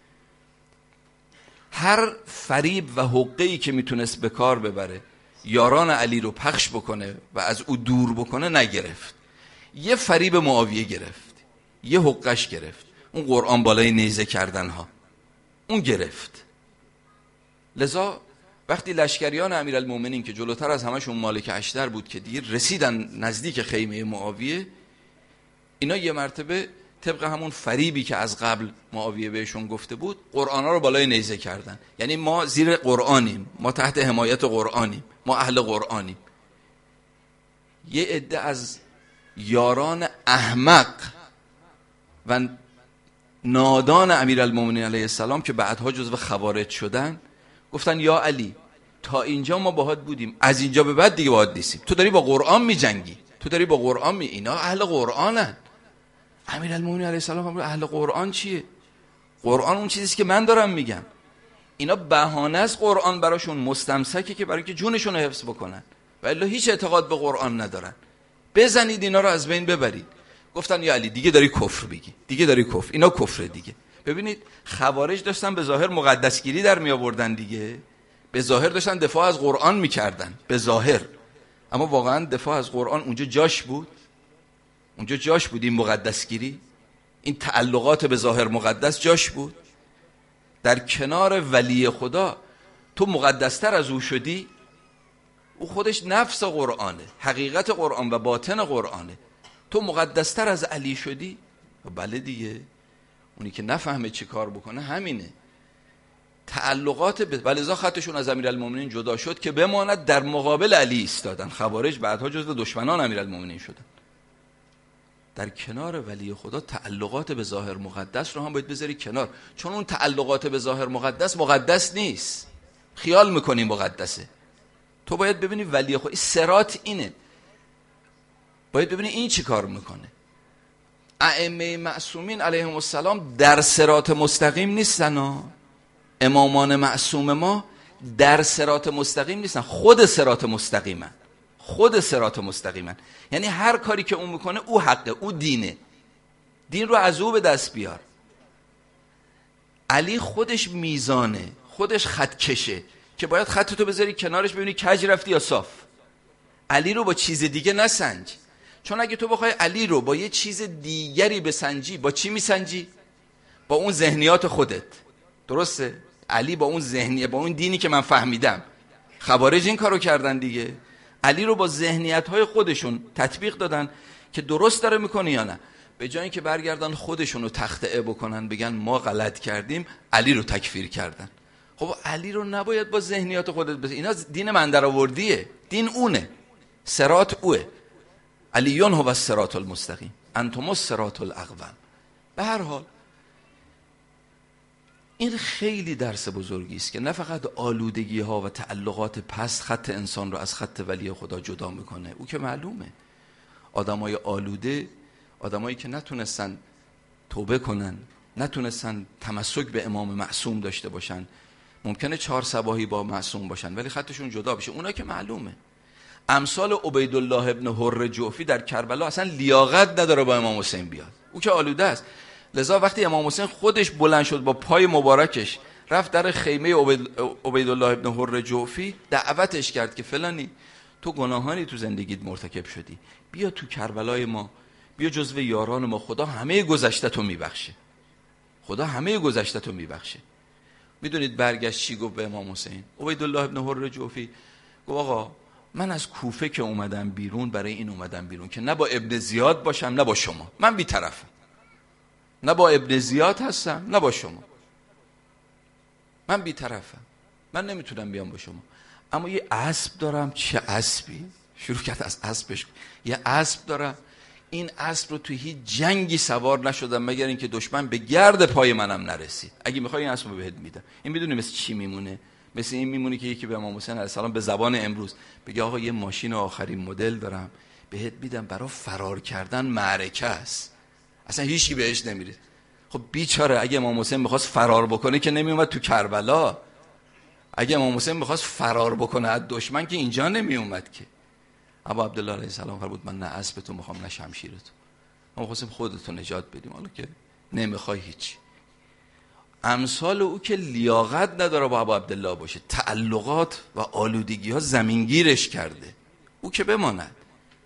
هر فریب و حقه‌ای که میتونست به کار ببره یاران علی رو پخش بکنه و از او دور بکنه نگرفت. یه فریب معاویه گرفت، یه حقهش گرفت، اون قرآن بالای نیزه کردن ها، اون گرفت. لذا وقتی لشکریان امیرالمومنین که جلوتر از همشون مالک اشتر بود که دیگه رسیدن نزدیک خیمه معاویه، اینا یه مرتبه طبق همون فریبی که از قبل معاویه بهشون گفته بود، قرآن ها رو بالای نیزه کردن. یعنی ما زیر قرآنیم، ما تحت حمایت قرآنیم، ما اهل قرآنیم. یه عده از یاران احمق و نادان امیرالمومنین علیه السلام که بعدها جزو خوارج شدن، گفتن یا علی تا اینجا ما باهات بودیم، از اینجا به بعد دیگه باهات نیستیم، تو داری با قرآن می جنگی، تو داری با قرآن می. اینا اهل قرآنن. امیرالمومنین علیه السلام هم اهل قرآن چیه؟ قرآن اون چیزیست که من دارم میگم. اینا بهانه است قرآن براشون مستمسکه که برای که جونشون رو حفظ بکنن، ولی هیچ اعتقاد به قرآن ندارن. بزنید اینا رو از بین ببرید. گفتن یا علی دیگه داری کفر بگی، دیگه داری کفر، اینا کفره دیگه. ببینید خوارج داشتن به ظاهر مقدسگیری در می آوردن دیگه، به ظاهر داشتن دفاع از قرآن میکردن به ظاهر، اما واقعا دفاع از قرآن اونجا جاش بود؟ اونجا جاش بود این مقدسگیری؟ این تعلقات به ظاهر مقدس جاش بود؟ در کنار ولی خدا تو مقدستر از او شدی؟ او خودش نفس قرآنه، حقیقت قرآن و باطن قرآنه. تو مقدستر از علی شدی؟ بله دیگه، اونی که نفهمه چی کار بکنه همینه. تعلقات ب... ولذا خطشون از امیرالمومنین جدا شد که بماند در مقابل علی ایستادن. خوارج بعدها جزو دشمنان امیرالمومنین شدن. در کنار ولی خدا تعلقات به ظاهر مقدس رو هم باید بذاری کنار، چون اون تعلقات به ظاهر مقدس مقدس نیست. خیال میکنیم مقدسه. تو باید ببینی ولی خدا، این صراط اینه، باید ببینی این چی کار میکنه. ائمه معصومین علیهم السلام در صراط مستقیم نیستن ها. امامان معصوم ما در صراط مستقیم نیستن، خود صراط مستقیمن. خود صراط مستقیمن، یعنی هر کاری که اون میکنه او حقه، او دینه. دین رو از او به دست بیار. علی خودش میزانه، خودش خط کشه که باید خطتو بذاری کنارش ببینی کج رفتی یا صاف. علی رو با چیز دیگه نسنج، چون اگه تو بخوای علی رو با یه چیز دیگری بسنجی، با چی میسنجی؟ با اون ذهنیات خودت. درسته؟ علی با اون ذهنیت، با اون دینی که من فهمیدم. خوارج این کارو کردن دیگه. علی رو با ذهنیت‌های خودشون تطبیق دادن که درست داره میکنه یا نه. به جای اینکه برگردن خودشون رو تخطئه بکنن بگن ما غلط کردیم، علی رو تکفیر کردن. خب علی رو نباید با ذهنیات خودت بس. اینا دین من درآوردیه، دین اونه، صراط اوه. علیون هو الصراط المستقیم انتم الصراط الاقوم. به هر حال این خیلی درس بزرگی است که نه فقط آلودگی ها و تعلقات پست خط انسان رو از خط ولی خدا جدا میکنه، او که معلومه. آدمای آلوده، آدمایی که نتونستن توبه کنن، نتونستن تمسک به امام معصوم داشته باشن، ممکنه چهار صباحی با معصوم باشن ولی خطشون جدا بشه، اونا که معلومه. امثال عبیدالله ابن حر جعفی در کربلا اصلا لیاقت نداره با امام حسین بیاد، او که آلوده است. لذا وقتی امام حسین خودش بلند شد با پای مبارکش رفت در خیمه عبیدالله ابن حر جعفی، دعوتش کرد که فلانی تو گناهانی تو زندگیت مرتکب شدی، بیا تو کربلای ما، بیا جزو یاران ما، خدا همه گذشته‌تو میبخشه، خدا همه گذشته‌تو میبخشه. میدونید برگشت چی گفت به امام حسین؟ عبیدالله ابن حر جعفی گفت آقا من از کوفه که اومدم بیرون برای این اومدم بیرون که نه با ابن زیاد باشم نه با شما، من بی‌طرفم، نه با ابن زیاد هستم نه با شما، من بی‌طرفم، من نمیتونم بیام با شما، اما یه اسب دارم. چه اسبی؟ شروع کرد از اسبش. یه اسب دارم، این اسب رو توی هیچ جنگی سوار نشدم مگر اینکه دشمن به گرد پای منم نرسید، اگه میخوای این اسب رو بهت میدم. این میدونی مثل چی میمونه؟ مثل این میمونه که یکی به امام حسین علیه السلام به زبان امروز بگه آقا یه ماشین آخرین مدل دارم بهت میدم، برای فرار کردن معرکه است، اصلا هیچی بهش نمیره. خب بیچاره اگه امام حسین میخواست فرار بکنه که نمیومد تو کربلا، اگه امام حسین میخواست فرار بکنه از دشمن که اینجا نمیومد که. ابا عبدالله علیه السلام فرمود من نه اسب تو میخوام نه شمشیر تو، ما خواستیم خودتو نجات بدیم، حالا که نمیخوای هیچ. امثال او که لیاقت نداره با ابا عبدالله باشه، تعلقات و آلودگی ها زمینگیرش کرده، او که بماند.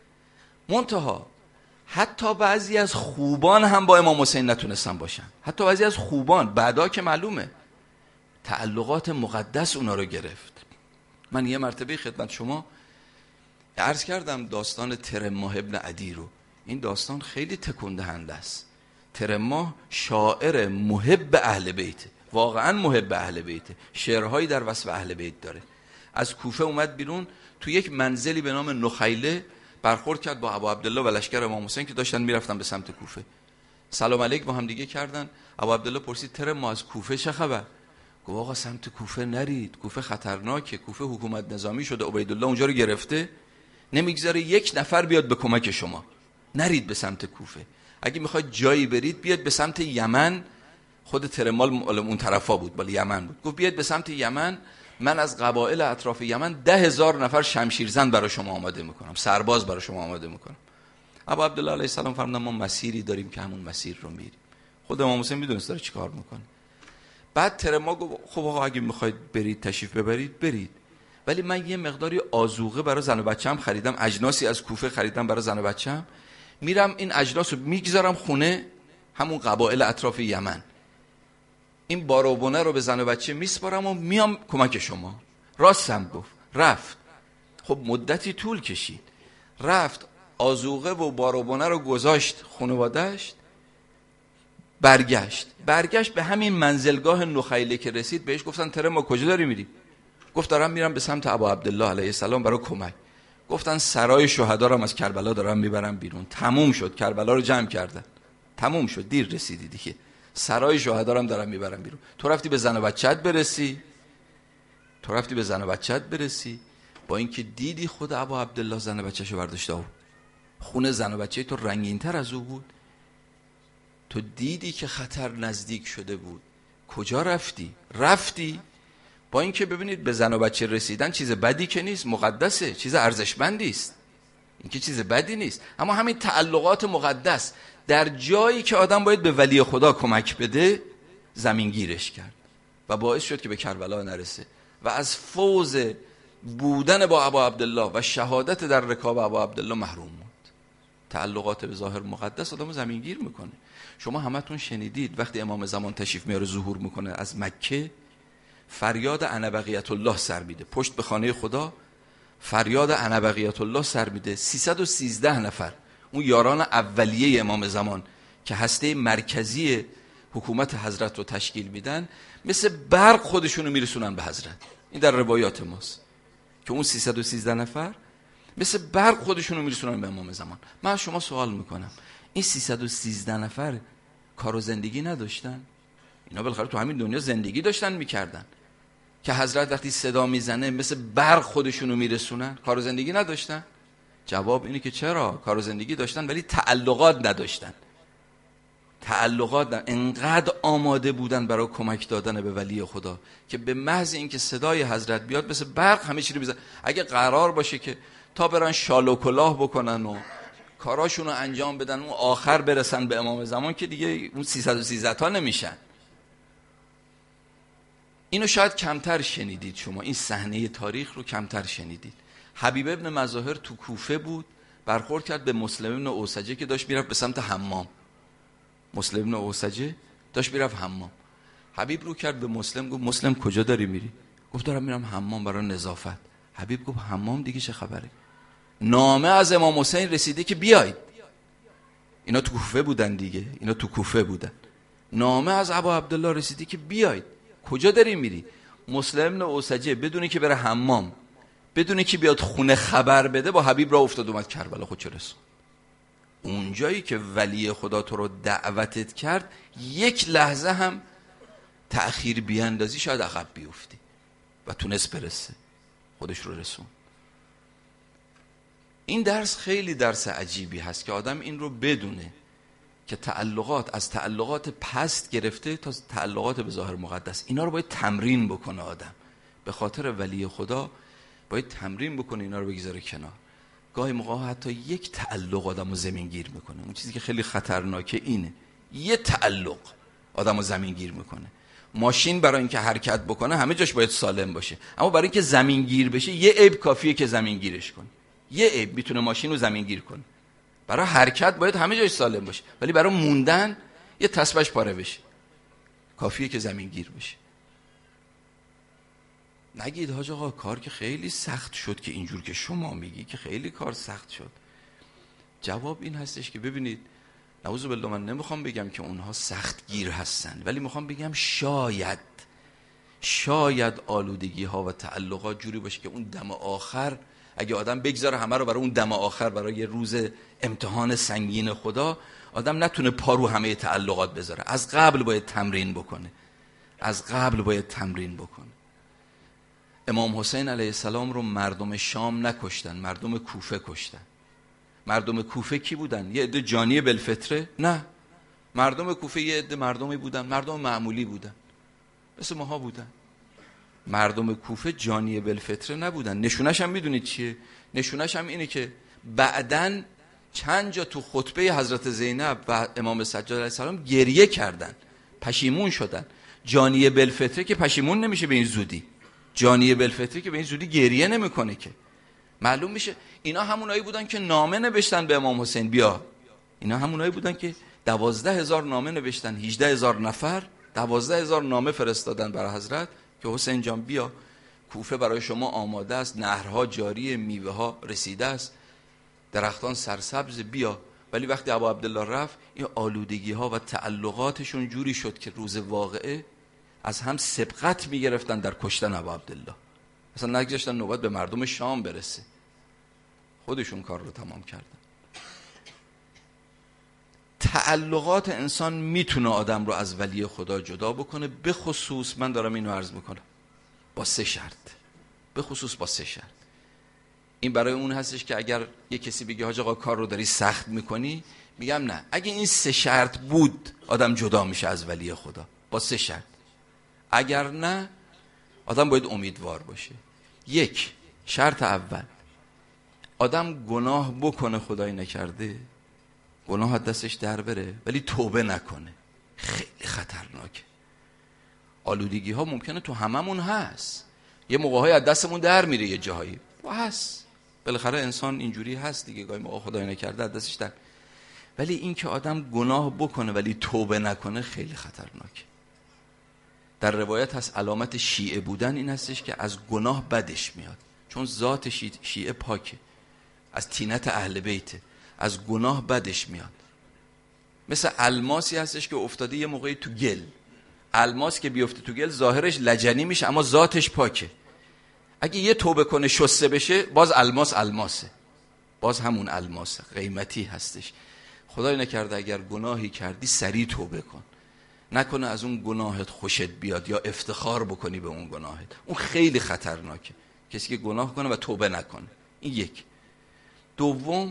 منتها حتی بعضی از خوبان هم با امام حسین نتونستن باشن، حتی بعضی از خوبان بعدا که معلومه تعلقات مقدس اونا رو گرفت. من یه مرتبه خدمت شما عرض کردم داستان ترماه ابن عدی رو. این داستان خیلی تکون دهنده است. ترماه شاعر محب اهل بیت، واقعا محب اهل بیت، شعرهایی در وصف اهل بیت داره. از کوفه اومد بیرون، تو یک منزلی به نام نخیله برخورد کرد با ابو عبدالله و لشکر امام حسین که داشتن میرفتن به سمت کوفه. سلام علیک با هم دیگه کردن. ابو عبدالله پرسید ترماه از کوفه چه خبر؟ گفت آقا سمت کوفه نرید، کوفه خطرناکه، کوفه حکومت نظامی شده، عبیدالله اونجا رو گرفته، نمیگذاره یک نفر بیاد به کمک شما، نرید به سمت کوفه، اگه میخواید جایی برید بیاد به سمت یمن. خود ترمال مال اون طرفا بود، مال یمن بود. گفت بیاد به سمت یمن، من از قبایل اطراف یمن ده هزار نفر شمشیرزن برای شما آماده میکنم، سرباز برای شما آماده میکنم. ابو عبدالله علیه السلام فرمودن ما مسیری داریم که همون مسیر رو میریم. خود امام حسین میدونست داره چیکار میکنه. بعد ترما گفت خب آقا اگه میخواید برید تشریف ببرید برید، ولی من یه مقداری آذوقه برای زن و بچه‌م خریدم، اجناسی از کوفه خریدم برای زن و بچه‌م، میرم این اجناس رو میگذارم خونه همون قبایل اطراف یمن، این باروبونه رو به زن و بچه میسپارم و میام کمک شما. راستم گفت. رفت. خب مدتی طول کشید، رفت آذوقه و باروبونه رو گذاشت خانواده‌اش، برگشت برگشت به همین منزلگاه نخیله که رسید بهش گفتن تره ما کجا داری میری؟ گفت دارم میرم به سمت ابا عبدالله علیه السلام برای کمک. گفتن سرای شهدا رو از کربلا دارم میبرم بیرون. تموم شد، کربلا رو جمع کردن، تموم شد، دیر رسیدی دیگه. سرای شهدا رو دارم میبرم بیرون. تو رفتی به زن و بچه‌ت برسی تو رفتی به زن و بچه‌ت برسی با اینکه دیدی خود ابا عبدالله زن و بچه‌شو برداشته بود، خون زن و بچه تو رنگین‌تر از او بود، تو دیدی که خطر نزدیک شده بود، کجا رفتی؟ رفتی با اینکه ببینید به زن و بچه رسیدن چیز بدی که نیست، مقدسه، چیز ارزشمندی است، این که چیز بدی نیست، اما همین تعلقات مقدس در جایی که آدم باید به ولی خدا کمک بده زمین گیرش کرد و باعث شد که به کربلا نرسه و از فوز بودن با ابا عبدالله و شهادت در رکاب ابا عبدالله محروم بود. تعلقات به ظاهر مقدس آدمو زمین گیر میکنه. شما همتون شنیدید وقتی امام زمان تشریف میاره ظهور میکنه از مکه، فریاد انا بقیت الله سر میده، پشت به خانه خدا فریاد انا بقیت الله سر میده. سیصد و سیزده نفر اون یاران اولیه امام زمان که هسته مرکزی حکومت حضرت رو تشکیل میدن، مثل برق خودشونو میرسونن به حضرت. این در روایات ماست که اون سیصد و سیزده نفر مثل برق خودشونو میرسونن به امام زمان. من از شما سوال میکنم این سیصد و سیزده نفر کار و زندگی نداشتن؟ اینا بالاخره تو همین دنیا زندگی داشتن میکردن که حضرت وقتی صدا میزنه مثل برق خودشونو میرسونن؟ کار و زندگی نداشتن؟ جواب اینه که چرا، کار و زندگی داشتن ولی تعلقات نداشتن. تعلقات نه. انقدر آماده بودن برای کمک دادن به ولی خدا که به محض اینکه صدای حضرت بیاد مثل برق همه چی رو میزنن. اگه قرار باشه که تا برن شال و کلاه بکنن و کاراشون رو انجام بدن اون آخر برسن به امام زمان که دیگه اون سیصد و سیزده تا نمیشن. اینو شاید کمتر شنیدید شما، این صحنه تاریخ رو کمتر شنیدید. حبیب ابن مظاهر تو کوفه بود، برخورد کرد به مسلم ابن اوسجه که داشت میرفت به سمت حمام. مسلم ابن اوسجه داشت میرفت حمام. حبیب رو کرد به مسلم، گفت مسلم کجا داری میری؟ گفت دارم میرم حمام برای نظافت. حبیب گفت حمام دیگه چه خبره؟ نامه از امام حسین رسیده که بیاید. اینا تو کوفه بودن دیگه، اینا تو کوفه بودن. نامه از ابا عبدالله رسیده که بیاید. کجا داری میری؟ مسلم ابن اوسجه بدونی که بره حمام، بدونی که بیاد خونه خبر بده، با حبیب را افتاد اومد کربلا. خود چه رسون اونجایی که ولی خدا تو رو دعوتت کرد، یک لحظه هم تأخیر بیاندازی شاید عقب بیفتی و تونست برسه، خودش رو رسون. این درس خیلی درس عجیبی هست که آدم این رو بدونه که تعلقات از تعلقات پست گرفته تا تعلقات به ظاهر مقدس، اینا رو باید تمرین بکنه آدم. به خاطر ولی خدا باید تمرین بکنه اینا رو بگذاره کنار. گاهی موقع حتی یک تعلق آدمو زمین گیر میکنه. اون چیزی که خیلی خطرناکه اینه، یه تعلق آدمو زمین گیر میکنه. ماشین برای اینکه حرکت بکنه همه جاش باید سالم باشه، اما برای اینکه زمین گیر بشه یه عیب کافیه که زمین گیرش کنه. یه عیب میتونه ماشین رو زمین گیر کنه. برای حرکت باید همه جاش سالم باشه، ولی برای موندن یه تسبش پاره بشه، کافیه که زمین گیر بشه. نگید حاج آقا کار که خیلی سخت شد، که اینجور که شما میگی که خیلی کار سخت شد. جواب این هستش که ببینید، نعوذ بالله من نمیخوام بگم که اونها سخت گیر هستن، ولی میخوام بگم شاید شاید آلودگی ها و تعلقات جوری باشه که اون دم آخر اگه آدم بگذاره همه رو برای اون دم آخر، برای یه روز امتحان سنگین خدا، آدم نتونه پا رو همه تعلقات بذاره. از قبل باید تمرین بکنه، از قبل باید تمرین بکنه. امام حسین علیه السلام رو مردم شام نکشتن، مردم کوفه کشتن. مردم کوفه کی بودن؟ یه عده جانی بالفطره؟ نه، مردم کوفه یه عده مردمی بودن، مردم معمولی بودن، مثل ماها بودن. مردم کوفه جانی بالفطره نبودن. نشونش هم میدونید چیه؟ نشونش هم اینه که بعدن چند جا تو خطبه حضرت زینب و امام سجاد علیه السلام گریه کردن، پشیمون شدن. جانی بالفطره که پشیمون نمیشه به این زودی، جانی بالفطره که به این زودی گریه نمیکنه که. معلوم میشه اینا همونایی بودن که نامه نوشتن به امام حسین بیا. اینا همونایی بودن که دوازده هزار نامه نوشتن، هجده هزار نفر دوازده هزار نامه فرستادن برای حضرت که حسین جان بیا، کوفه برای شما آماده است، نهرها جاری، میوه ها رسیده است. درختان سرسبز، بیا. ولی وقتی ابا عبدالله رفت، این آلودگی ها و تعلقاتشون جوری شد که روز واقعه از هم سبقت میگرفتن در کشتن ابا عبدالله. اصلا نگذاشتن نوبت به مردم شام برسه، خودشون کار رو تمام کردن. تعلقات انسان میتونه آدم رو از ولی خدا جدا بکنه، به خصوص من دارم اینو عرض میکنم با سه شرط، به خصوص با سه شرط. این برای اون هستش که اگر یه کسی بگه حاج آقا کار رو داری سخت میکنی، میگم نه، اگه این سه شرط بود آدم جدا میشه از ولی خدا، با سه شرط. اگر نه آدم باید امیدوار باشه. یک، شرط اول، آدم گناه بکنه خدای نکرده، گناه دستش در بره ولی توبه نکنه، خیلی خطرناکه. آلودگی ها ممکنه تو هممون هست، یه موقع‌های از دستمون در میره، یه جاهایی و هست، بالاخره انسان اینجوری هست دیگه، گاهی موقع خدای نکرده از دستش در. ولی این که آدم گناه بکنه ولی توبه نکنه خیلی خطرناکه. در روایت هست علامت شیعه بودن این هستش که از گناه بدش میاد، چون ذات شیعه پاکه، از طینت اهل بیته، از گناه بدش میاد. مثل الماسی هستش که افتاده یه موقعی تو گل، الماس که بیفته تو گل ظاهرش لجنی میشه اما ذاتش پاکه. اگه یه توبه کنه شسته بشه، باز الماس الماسه، باز همون الماسه، قیمتی هستش. خدای نکرده اگر گناهی کردی سریع توبه کن، نکنه از اون گناهت خوشت بیاد یا افتخار بکنی به اون گناهت، اون خیلی خطرناکه، کسی که گناه کنه و توبه نکنه. این یک. دوم،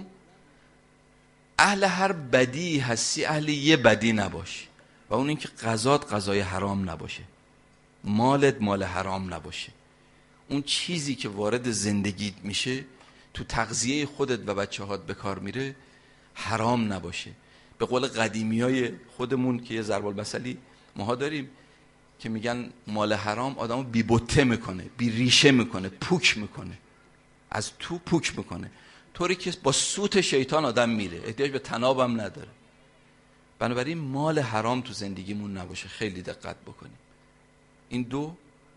اهل هر بدی هستی اهل یه بدی نباش، و اون این که قضات قضای حرام نباشه، مالت مال حرام نباشه، اون چیزی که وارد زندگیت میشه تو تغذیه خودت و بچه هات به کار میره حرام نباشه. به قول قدیمی های خودمون که یه ضرب المثلی ماها داریم که میگن مال حرام آدمو بی بته میکنه، بی ریشه میکنه، پوک میکنه، از تو پوک میکنه، طوری که با سوت شیطان آدم میره، احتیاج به تنابم نداره. بنابراین مال حرام تو زندگیمون نباشه، خیلی دقت بکنیم. این دو.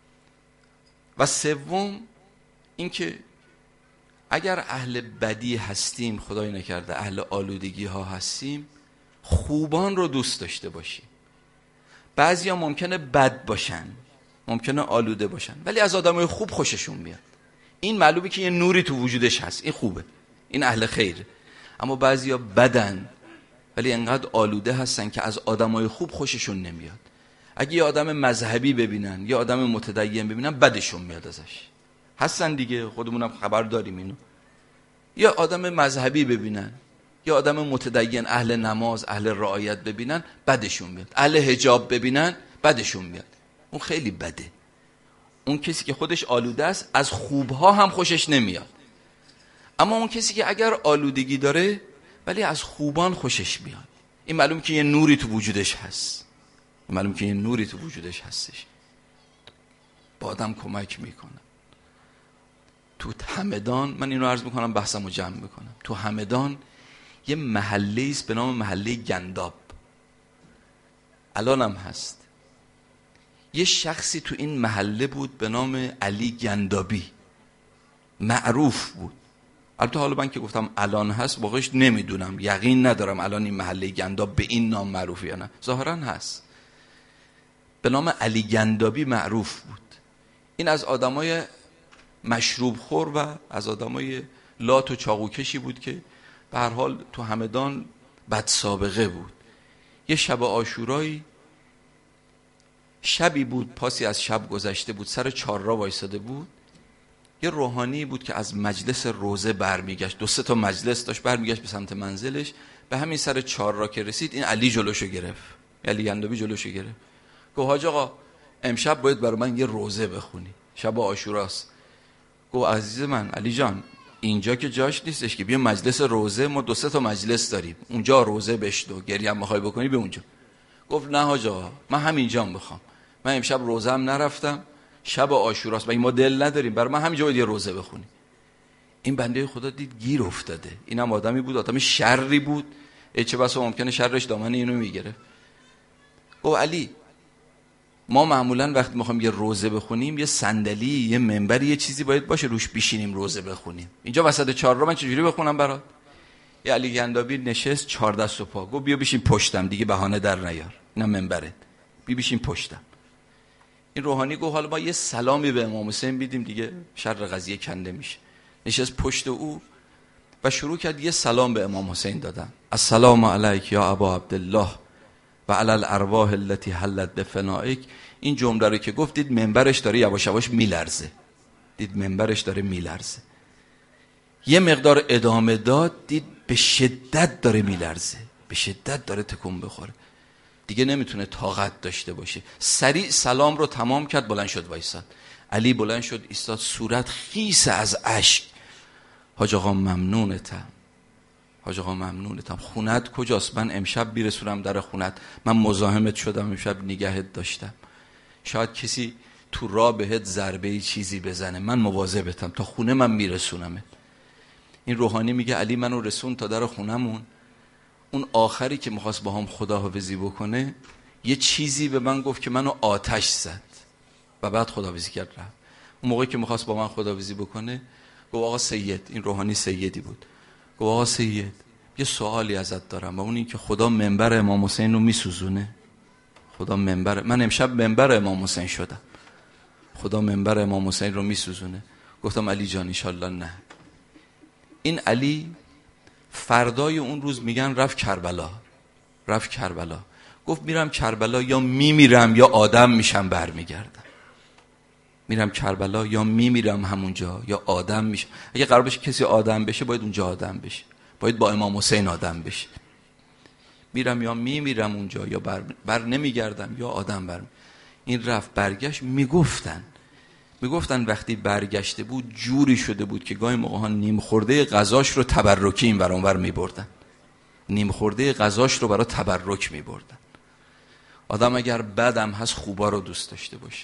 و سوم این که اگر اهل بدی هستیم، خدای نکرده اهل آلودگی ها هستیم، خوبان رو دوست داشته باشیم. بعضی ها ممکنه بد باشن، ممکنه آلوده باشن، ولی از آدمای خوب خوششون میاد. این معلومه که یه نوری تو وجودش هست، این خوبه، این اهل خیره. اما بعضی ها بدن ولی انقدر آلوده هستن که از آدمای خوب خوششون نمیاد. اگه یه آدم مذهبی ببینن، یه آدم متدین ببینن، بدشون میاد ازش. هستن دیگه، خودمونم خبر داریم اینو. یه آدم مذهبی ببینن، یه آدم متدین اهل نماز، اهل رعایت ببینن، بدشون میاد. اهل حجاب ببینن، بدشون میاد. اون خیلی بده. اون کسی که خودش آلوده است از خوبها هم خوشش نمیاد. اما اون کسی که اگر آلودگی داره ولی از خوبان خوشش میاد، این معلوم که یه نوری تو وجودش هست، این معلوم که یه نوری تو وجودش هستش، با آدم کمک میکنه. تو همدان، من اینو عرض میکنم بحثمو جمع میکنم، تو همدان یه محله است به نام محله گنداب، الانم هست. یه شخصی تو این محله بود به نام علی گندابی، معروف بود. البته حالا من که گفتم الان هست، واقعش نمیدونم، یقین ندارم الان این محله گنداب به این نام معروفی یا نه، ظاهرا هست. به نام علی گندابی معروف بود. این از آدمای مشروب خور و از آدمای لات و چاقوکشی بود که به هر حال تو همدان بد سابقه بود. یه شب عاشورایی، شبی بود پاسی از شب گذشته بود، سر چهارراه وایساده بود، یه روحانی بود که از مجلس روزه برمیگشت، دو سه تا مجلس داشت، برمیگشت به سمت منزلش. به همین سر چهارراه که رسید، این علی جلوشو گرفت، علی گندابی جلوشو گرفت، گفت حاج آقا امشب باید برای من یه روزه بخونی، شب عاشوراست. گفت عزیز من علی جان، اینجا که جاش نیستش که، بیا مجلس روزه، ما دو سه تا مجلس داریم، اونجا روزه بشنو، گریه هم میخوای بکنی به اونجا. گفت نه حاج آقا، من همینجا میخوام، من امشب روزه هم نرفتم، شب عاشوراست، مگه ما دل نداریم، برای من همینجا باید یه روزه بخونی. این بنده خدا دید گیر افتاده، اینم آدمی بود، آدم شری بود، چه بسا ممکنه شرش دامن اینو میگیره. گفت علی، ما معمولا وقتی میخوام یه روزه بخونیم یه صندلی، یه منبری، یه چیزی باید باشه روش بشینیم روزه بخونیم، اینجا وسط چهارراه من چجوری بخونم برات؟ یه علی گندابی نشست چهار دست و پا، گفت بیا بشین پشتم، دیگه بهانه در نیار، اینا منبره، بیا بشین پشتم. این روحانی گفت حالا ما یه سلامی به امام حسین بیدیم دیگه شر قضیه کنده میشه. نشست پشت او و شروع کرد یه سلام به امام حسین دادن. السلام علیک یا ابا عبدالله و علی الارواح التي حلت بفنائک. این جمله رو که گفت دید منبرش داره یواش یواش میلرزه، دید منبرش داره میلرزه. یه مقدار ادامه داد، دید به شدت داره میلرزه، به شدت داره تکون بخوره، دیگه نمیتونه طاقت داشته باشه. سریع سلام رو تمام کرد، بلند شد وایساد. علی بلند شد ایستاد، صورت خیس از اشک. حاج آقا ممنونتم، حاج آقا ممنونتم. خونت کجاست؟ من امشب میرسونم در خونت، من مزاحمت شدم امشب نگهت داشتم، شاید کسی تو راه بهت ضربه چیزی بزنه، من مواظبتم، تا خونه من میرسونمت. این روحانی میگه علی منو رسون تا در خونمون. اون آخری که میخواست با هم خداحافظی بکنه یه چیزی به من گفت که منو آتش زد و بعد خداحافظی کرد رفت. اون موقعی که میخواست با من خداحافظی بکنه گفت آقا سید، این روحانی سیدی بود، گفت آقا سید یه سوالی ازت دارم و اون این که خدا منبر امام حسین رو میسوزونه. خدا منبر، من امشب منبر امام حسین شدم، خدا منبر امام حسین رو میسوزونه. گفتم علی جان انشالله نه. این علی فردای اون روز میگن رفت کربلا، رفت کربلا. گفت میرم کربلا یا میمیرم یا آدم میشم برمیگردم، میرم کربلا یا میمیرم همونجا یا آدم میشم. اگه قرار بشه کسی آدم بشه باید اونجا آدم بشه، باید با امام حسین آدم بشه. میرم یا میمیرم اونجا یا بر, بر نمیگردم یا آدم بر. این رفت برگشت. میگفتن میگفتن وقتی برگشته بود جوری شده بود که گاهی موقع ها نیم خورده غذاش رو تبرکی این ور اون ور میبردن، نیم خورده غذاش رو برای تبرک میبردن. آدم اگر بدم هست خوبا رو دوست داشته باشه.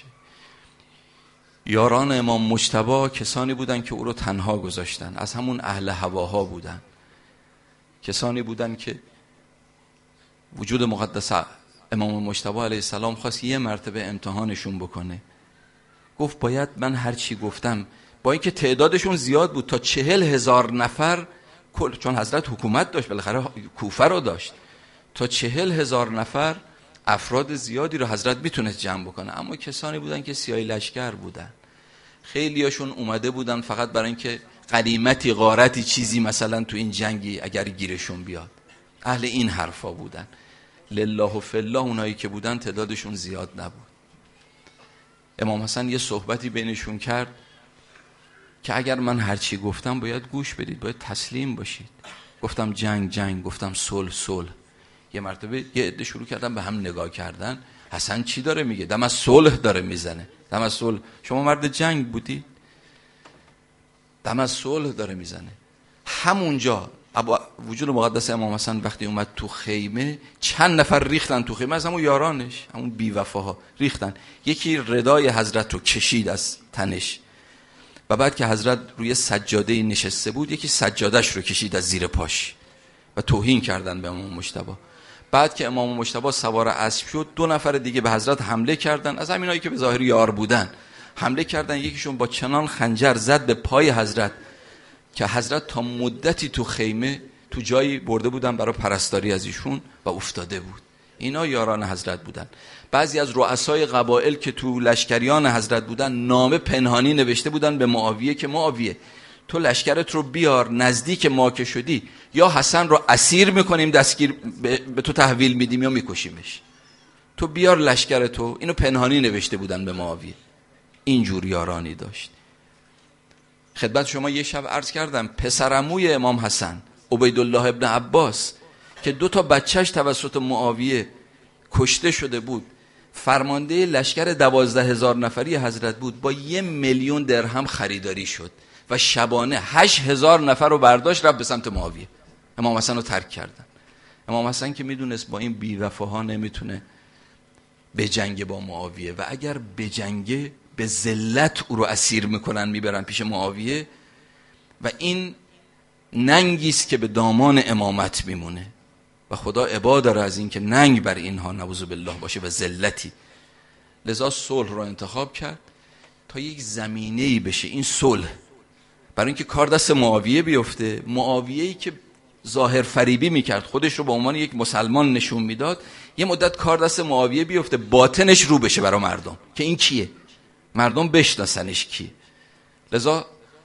یاران امام مجتبی کسانی بودن که او رو تنها گذاشتن، از همون اهل هواها بودن، کسانی بودن که وجود مقدس امام مجتبی علیه السلام خواست یه مرتبه امتحانشون بکنه. گفت باید من هر چی گفتم، با اینکه تعدادشون زیاد بود تا چهل هزار نفر، چون حضرت حکومت داشت بالاخره کوفه رو داشت، تا چهل هزار نفر افراد زیادی رو حضرت میتونست جمع بکنه. اما کسانی بودن که سیاه لشکر بودن، خیلیاشون اومده بودن فقط برای اینکه غنیمتی غارتی چیزی مثلا تو این جنگی اگر گیرشون بیاد، اهل این حرفا بودن. لله و فالله اونایی که بودن تعدادشون زیاد نبود. امام حسن یه صحبتی بینشون کرد که اگر من هرچی گفتم باید گوش بدید، باید تسلیم باشید. گفتم جنگ جنگ، گفتم صلح صلح. یه مرتبه یه عده شروع کردن به هم نگاه کردن، حسن چی داره میگه؟ دم از صلح داره میزنه، دم از صلح. شما مرد جنگ بودی؟ دم از صلح داره میزنه. همونجا وجود مقدس امام حسن وقتی اومد تو خیمه، چند نفر ریختن تو خیمه از همون یارانش، همون بیوفاها ریختن. یکی ردای حضرت رو کشید از تنش و بعد که حضرت روی سجاده نشسته بود یکی سجادش رو کشید از زیر پاش و توهین کردن به امام مجتبی. بعد که امام مجتبی سوار اسب شد دو نفر دیگه به حضرت حمله کردن، از همینایی که به ظاهر یار بودن حمله کردن. یکیشون با چنان خنجر زد به پای حضرت که حضرت تا مدتی تو خیمه تو جایی برده بودن برای پرستاری از ایشون و افتاده بود. اینا یاران حضرت بودن. بعضی از رؤسای قبایل که تو لشکریان حضرت بودن نامه پنهانی نوشته بودن به معاویه که معاویه تو لشکرت رو بیار، نزدیک ما که شدی یا حسن رو اسیر میکنیم دستگیر به تو تحویل میدیم یا میکشیمش، تو بیار لشکرتو. اینو پنهانی نوشته بودن به معاویه. اینجور یارانی داشت. خدمت شما یه شب عرض کردم پسرعموی امام حسن عبیدالله ابن عباس که دو تا بچهش توسط معاویه کشته شده بود، فرمانده لشکر دوازده هزار نفری حضرت بود، با یه میلیون درهم خریداری شد و شبانه هشت هزار نفر رو برداشت رفت به سمت معاویه. امام حسن رو ترک کردن. امام حسن که میدونست با این بیوفاها نمیتونه به جنگ با معاویه و اگر به جنگ به ذلت او رو اسیر میکنن میبرن پیش معاویه و این ننگیست که به دامان امامت میمونه و خدا عبا داره از این که ننگ بر اینها نعوذ بالله باشه و ذلتی. لذا صلح رو انتخاب کرد تا یک زمینه‌ای بشه این صلح، برای اینکه کار دست معاویه بیفته. معاویه‌ای که ظاهر فریبی میکرد، خودش رو به عنوان یک مسلمان نشون میداد، یه مدت کار دست معاویه بیفته، باطنش رو بشه برای مردم که این کیه، مردم بشناسنش کیه. لذا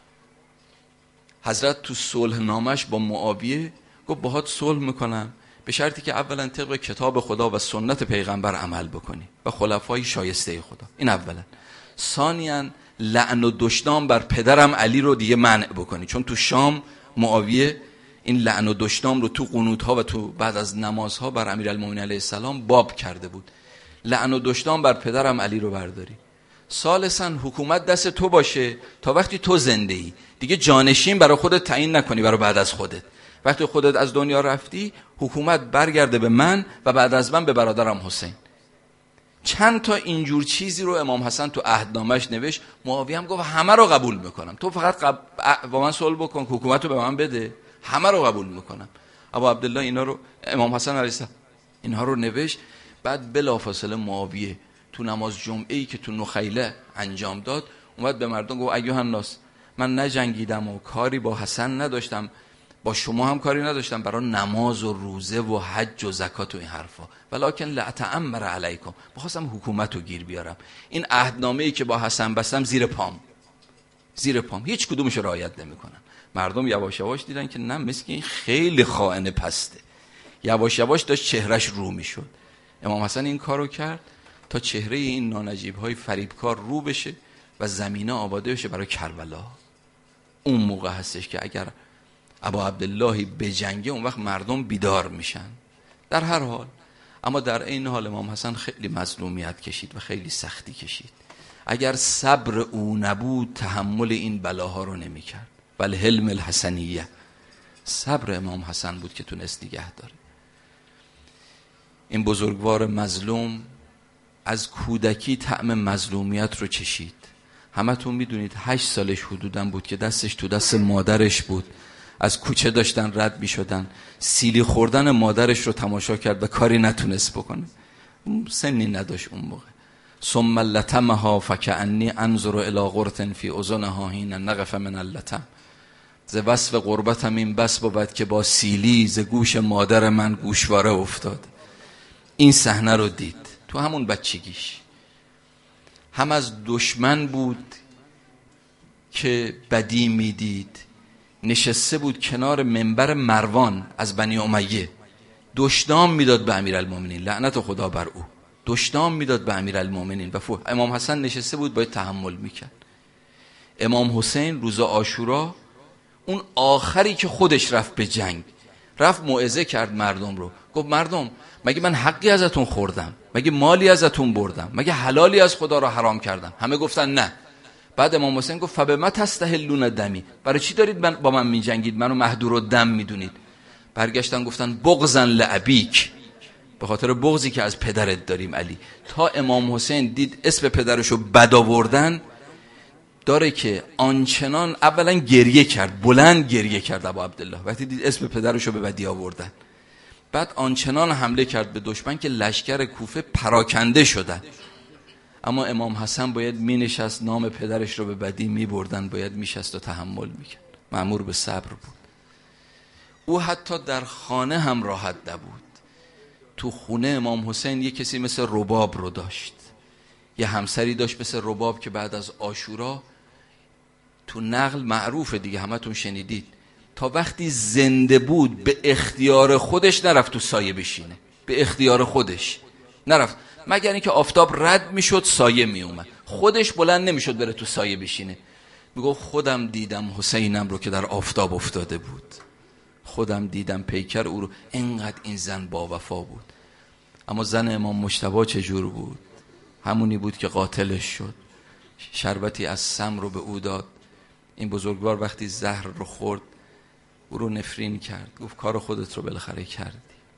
حضرت تو صلح نامش با معاویه گفت باهات صلح میکنم به شرطی که اولا طبق کتاب خدا و سنت پیغمبر عمل بکنی و خلفای شایسته خدا. این اولا. ثانیاً لعن و دشنام بر پدرم علی رو دیگه منع بکنی، چون تو شام معاویه این لعن و دشنام رو تو قنوت‌ها و تو بعد از نمازها بر امیرالمومنین علیه السلام باب کرده بود. لعن و دشنام بر پدرم علی رو برداری. ثالثاً حکومت دست تو باشه تا وقتی تو زنده ای، دیگه جانشین برای خودت تعیین نکنی برای بعد از خودت. وقتی خودت از دنیا رفتی حکومت برگرده به من و بعد از من به برادرم حسین. چند تا اینجور چیزی رو امام حسن تو عهدنامه‌اش نوشت. معاویه هم گفت همه رو قبول میکنم، تو فقط قب... با من صلح بکن، حکومت رو به من بده، همه رو قبول میکنم. ابو عبدالله اینا رو، امام حسن علیه السلام اینها رو نوشت. بعد بلافاصله معاویه تو نماز جمعه‌ای که تو نخیله انجام داد اومد به مردم گفت ایها الناس، من نجنگیدم و کاری با حسن نداشتم، با شما هم کاری نداشتم برای نماز و روزه و حج و زکات و این حرفا، ولکن لاتامر علیکم، بخواستم حکومت رو گیر بیارم. این عهدنامه‌ای که با حسن بستم زیر پام، زیر پام هیچ کدومش رعایت نمی‌کنن. مردم یواش یواش دیدن که نه، مثل این خیلی خائن پسته. یواش یواش داشت چهرهش رو میشد. امام حسن این کارو کرد تا چهره این نانجیب‌های فریبکار رو بشه و زمینه آباده بشه برای کربلا. اون موقع هستش که اگر ابا عبدالله به جنگه اون وقت مردم بیدار میشن. در هر حال، اما در این حال امام حسن خیلی مظلومیت کشید و خیلی سختی کشید. اگر صبر او نبود تحمل این بلاها رو نمیکرد. ولی حلم الحسنیه، صبر امام حسن بود که تونست نگه داره. این بزرگوار مظلوم از کودکی طعم مظلومیت رو چشید. همتون میدونید هشت سالش حدوداً بود که دستش تو دست مادرش بود، از کوچه داشتن رد می شدن، سیلی خوردن مادرش رو تماشا کرد و کاری نتونست بکنه. سنی نداشت اون موقع. ثم لتمها فکأنی انظر الی غرة فی اذنها حین نقف من اللتم. ز وصف قربتم این بس بود که با سیلی ز گوش مادر من گوشواره افتاد. این صحنه رو دید تو همون بچگیش. هم از دشمن بود که بدی میدید، نشسته بود کنار منبر مروان از بنی امیه، دشنام میداد به امیرالمومنین، لعنت خدا بر او، دشنام میداد به امیرالمومنین و فو امام حسن نشسته بود باید تحمل میکرد. امام حسین روز عاشورا اون آخری که خودش رفت به جنگ، رفت موعظه کرد مردم رو، گفت مردم مگه من حقی ازتون خوردم؟ مگه مالی ازتون بردم؟ مگه حلالی از خدا را حرام کردم؟ همه گفتن نه. بعد امام حسین گفت فبما تستحلون دمی، برای چی دارید من با من میجنگید، منو مهدور الدم میدونید؟ برگشتن گفتن بغضا لابیک، به خاطر بغضی که از پدرت داریم علی. تا امام حسین دید اسم پدرشو بد آوردن داره که آنچنان اولا گریه کرد، بلند گریه کرد ابو عبدالله وقتی دید اسم پدرشو به بدی آوردن. بعد آنچنان حمله کرد به دشمن که لشکر کوفه پراکنده شدن. اما امام حسن باید می نشست، نام پدرش رو به بدی می بردن، باید می شست و تحمل می کرد. مأمور به صبر بود. او حتی در خانه هم راحت نبود. تو خونه امام حسین یه کسی مثل رباب رو داشت، یه همسری داشت مثل رباب که بعد از عاشورا تو نقل معروفه دیگه، همه تون شنیدید، تا وقتی زنده بود به اختیار خودش نرفت تو سایه بشینه، به اختیار خودش نرفت، مگر اینکه آفتاب رد میشد سایه می اومد، خودش بلند نمیشد بره تو سایه بشینه. میگه خودم دیدم حسینم رو که در آفتاب افتاده بود، خودم دیدم پیکر او رو. اینقدر این زن با وفا بود. اما زن امام مجتبی چجور بود؟ همونی بود که قاتلش شد. شربتی از سم رو به او داد. این بزرگوار وقتی زهر رو خورد او رو نفرین کرد، گفت کار خودت رو بالاخره کردی.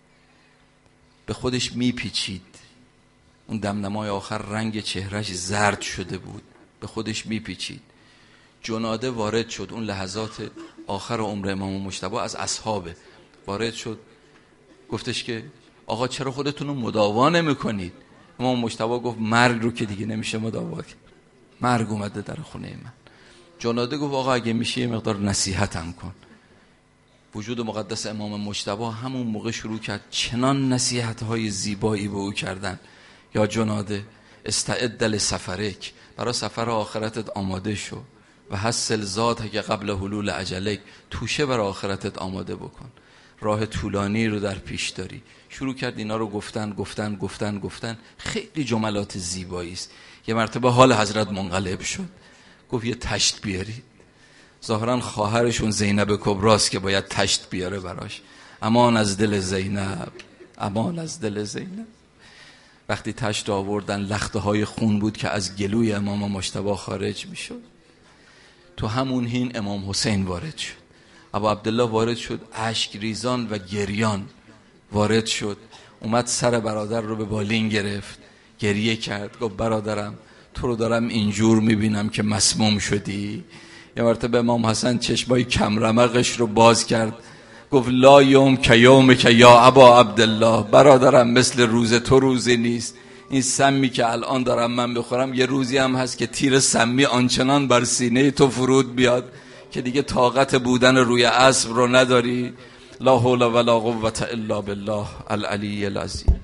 به خودش میپیچید. اون دمدمای آخر رنگ چهرهش زرد شده بود، به خودش میپیچید. جناده وارد شد، اون لحظات آخر عمر امام مجتبی از اصحابه وارد شد، گفتش که آقا چرا خودتون رو مداوا نمی‌کنید؟ امام مجتبی گفت مرگ رو که دیگه نمیشه مداوا کرد، مرگ اومده در خونه من. جناده گفت آقا اگه میشه یه مقدار نصیحتم کن. وجود مقدس امام مجتبی همون موقع شروع کرد چنان نصیحت‌های زیبایی به او کردن. یا جناده استعد لسفرک، برای سفر آخرتت آماده شو، و حسل ذاتک که قبل حلول اجلک، توشه برای آخرتت آماده بکن، راه طولانی رو در پیش داری. شروع کرد اینا رو گفتن گفتن گفتن گفتن خیلی جملات زیبایی است. یه مرتبه حال حضرت منقلب شد، گفت یه تشت بیارید. ظاهرا خواهرشون زینب کبراست که باید تشت بیاره براش. امان از دل زینب، امان از دل زینب. وقتی تشت آوردن لخته های خون بود که از گلوی امام مجتبی خارج می شد. تو همون حین امام حسین وارد شد. ابا عبدالله وارد شد، اشک ریزان و گریان وارد شد، اومد سر برادر رو به بالین گرفت، گریه کرد، گفت برادرم تو رو دارم اینجور میبینم که مسموم شدی. یه مرتبه امام حسن چشمای کمرمقش رو باز کرد، گفت لا یوم که یوم که یا ابا عبدالله، برادرم مثل روز تو روزی نیست. این سمی که الان دارم من بخورم یه روزی هم هست که تیر سمی آنچنان بر سینه تو فرود بیاد که دیگه طاقت بودن روی اسب رو نداری. لا حول ولا قوة الا بالله العلی العظیم.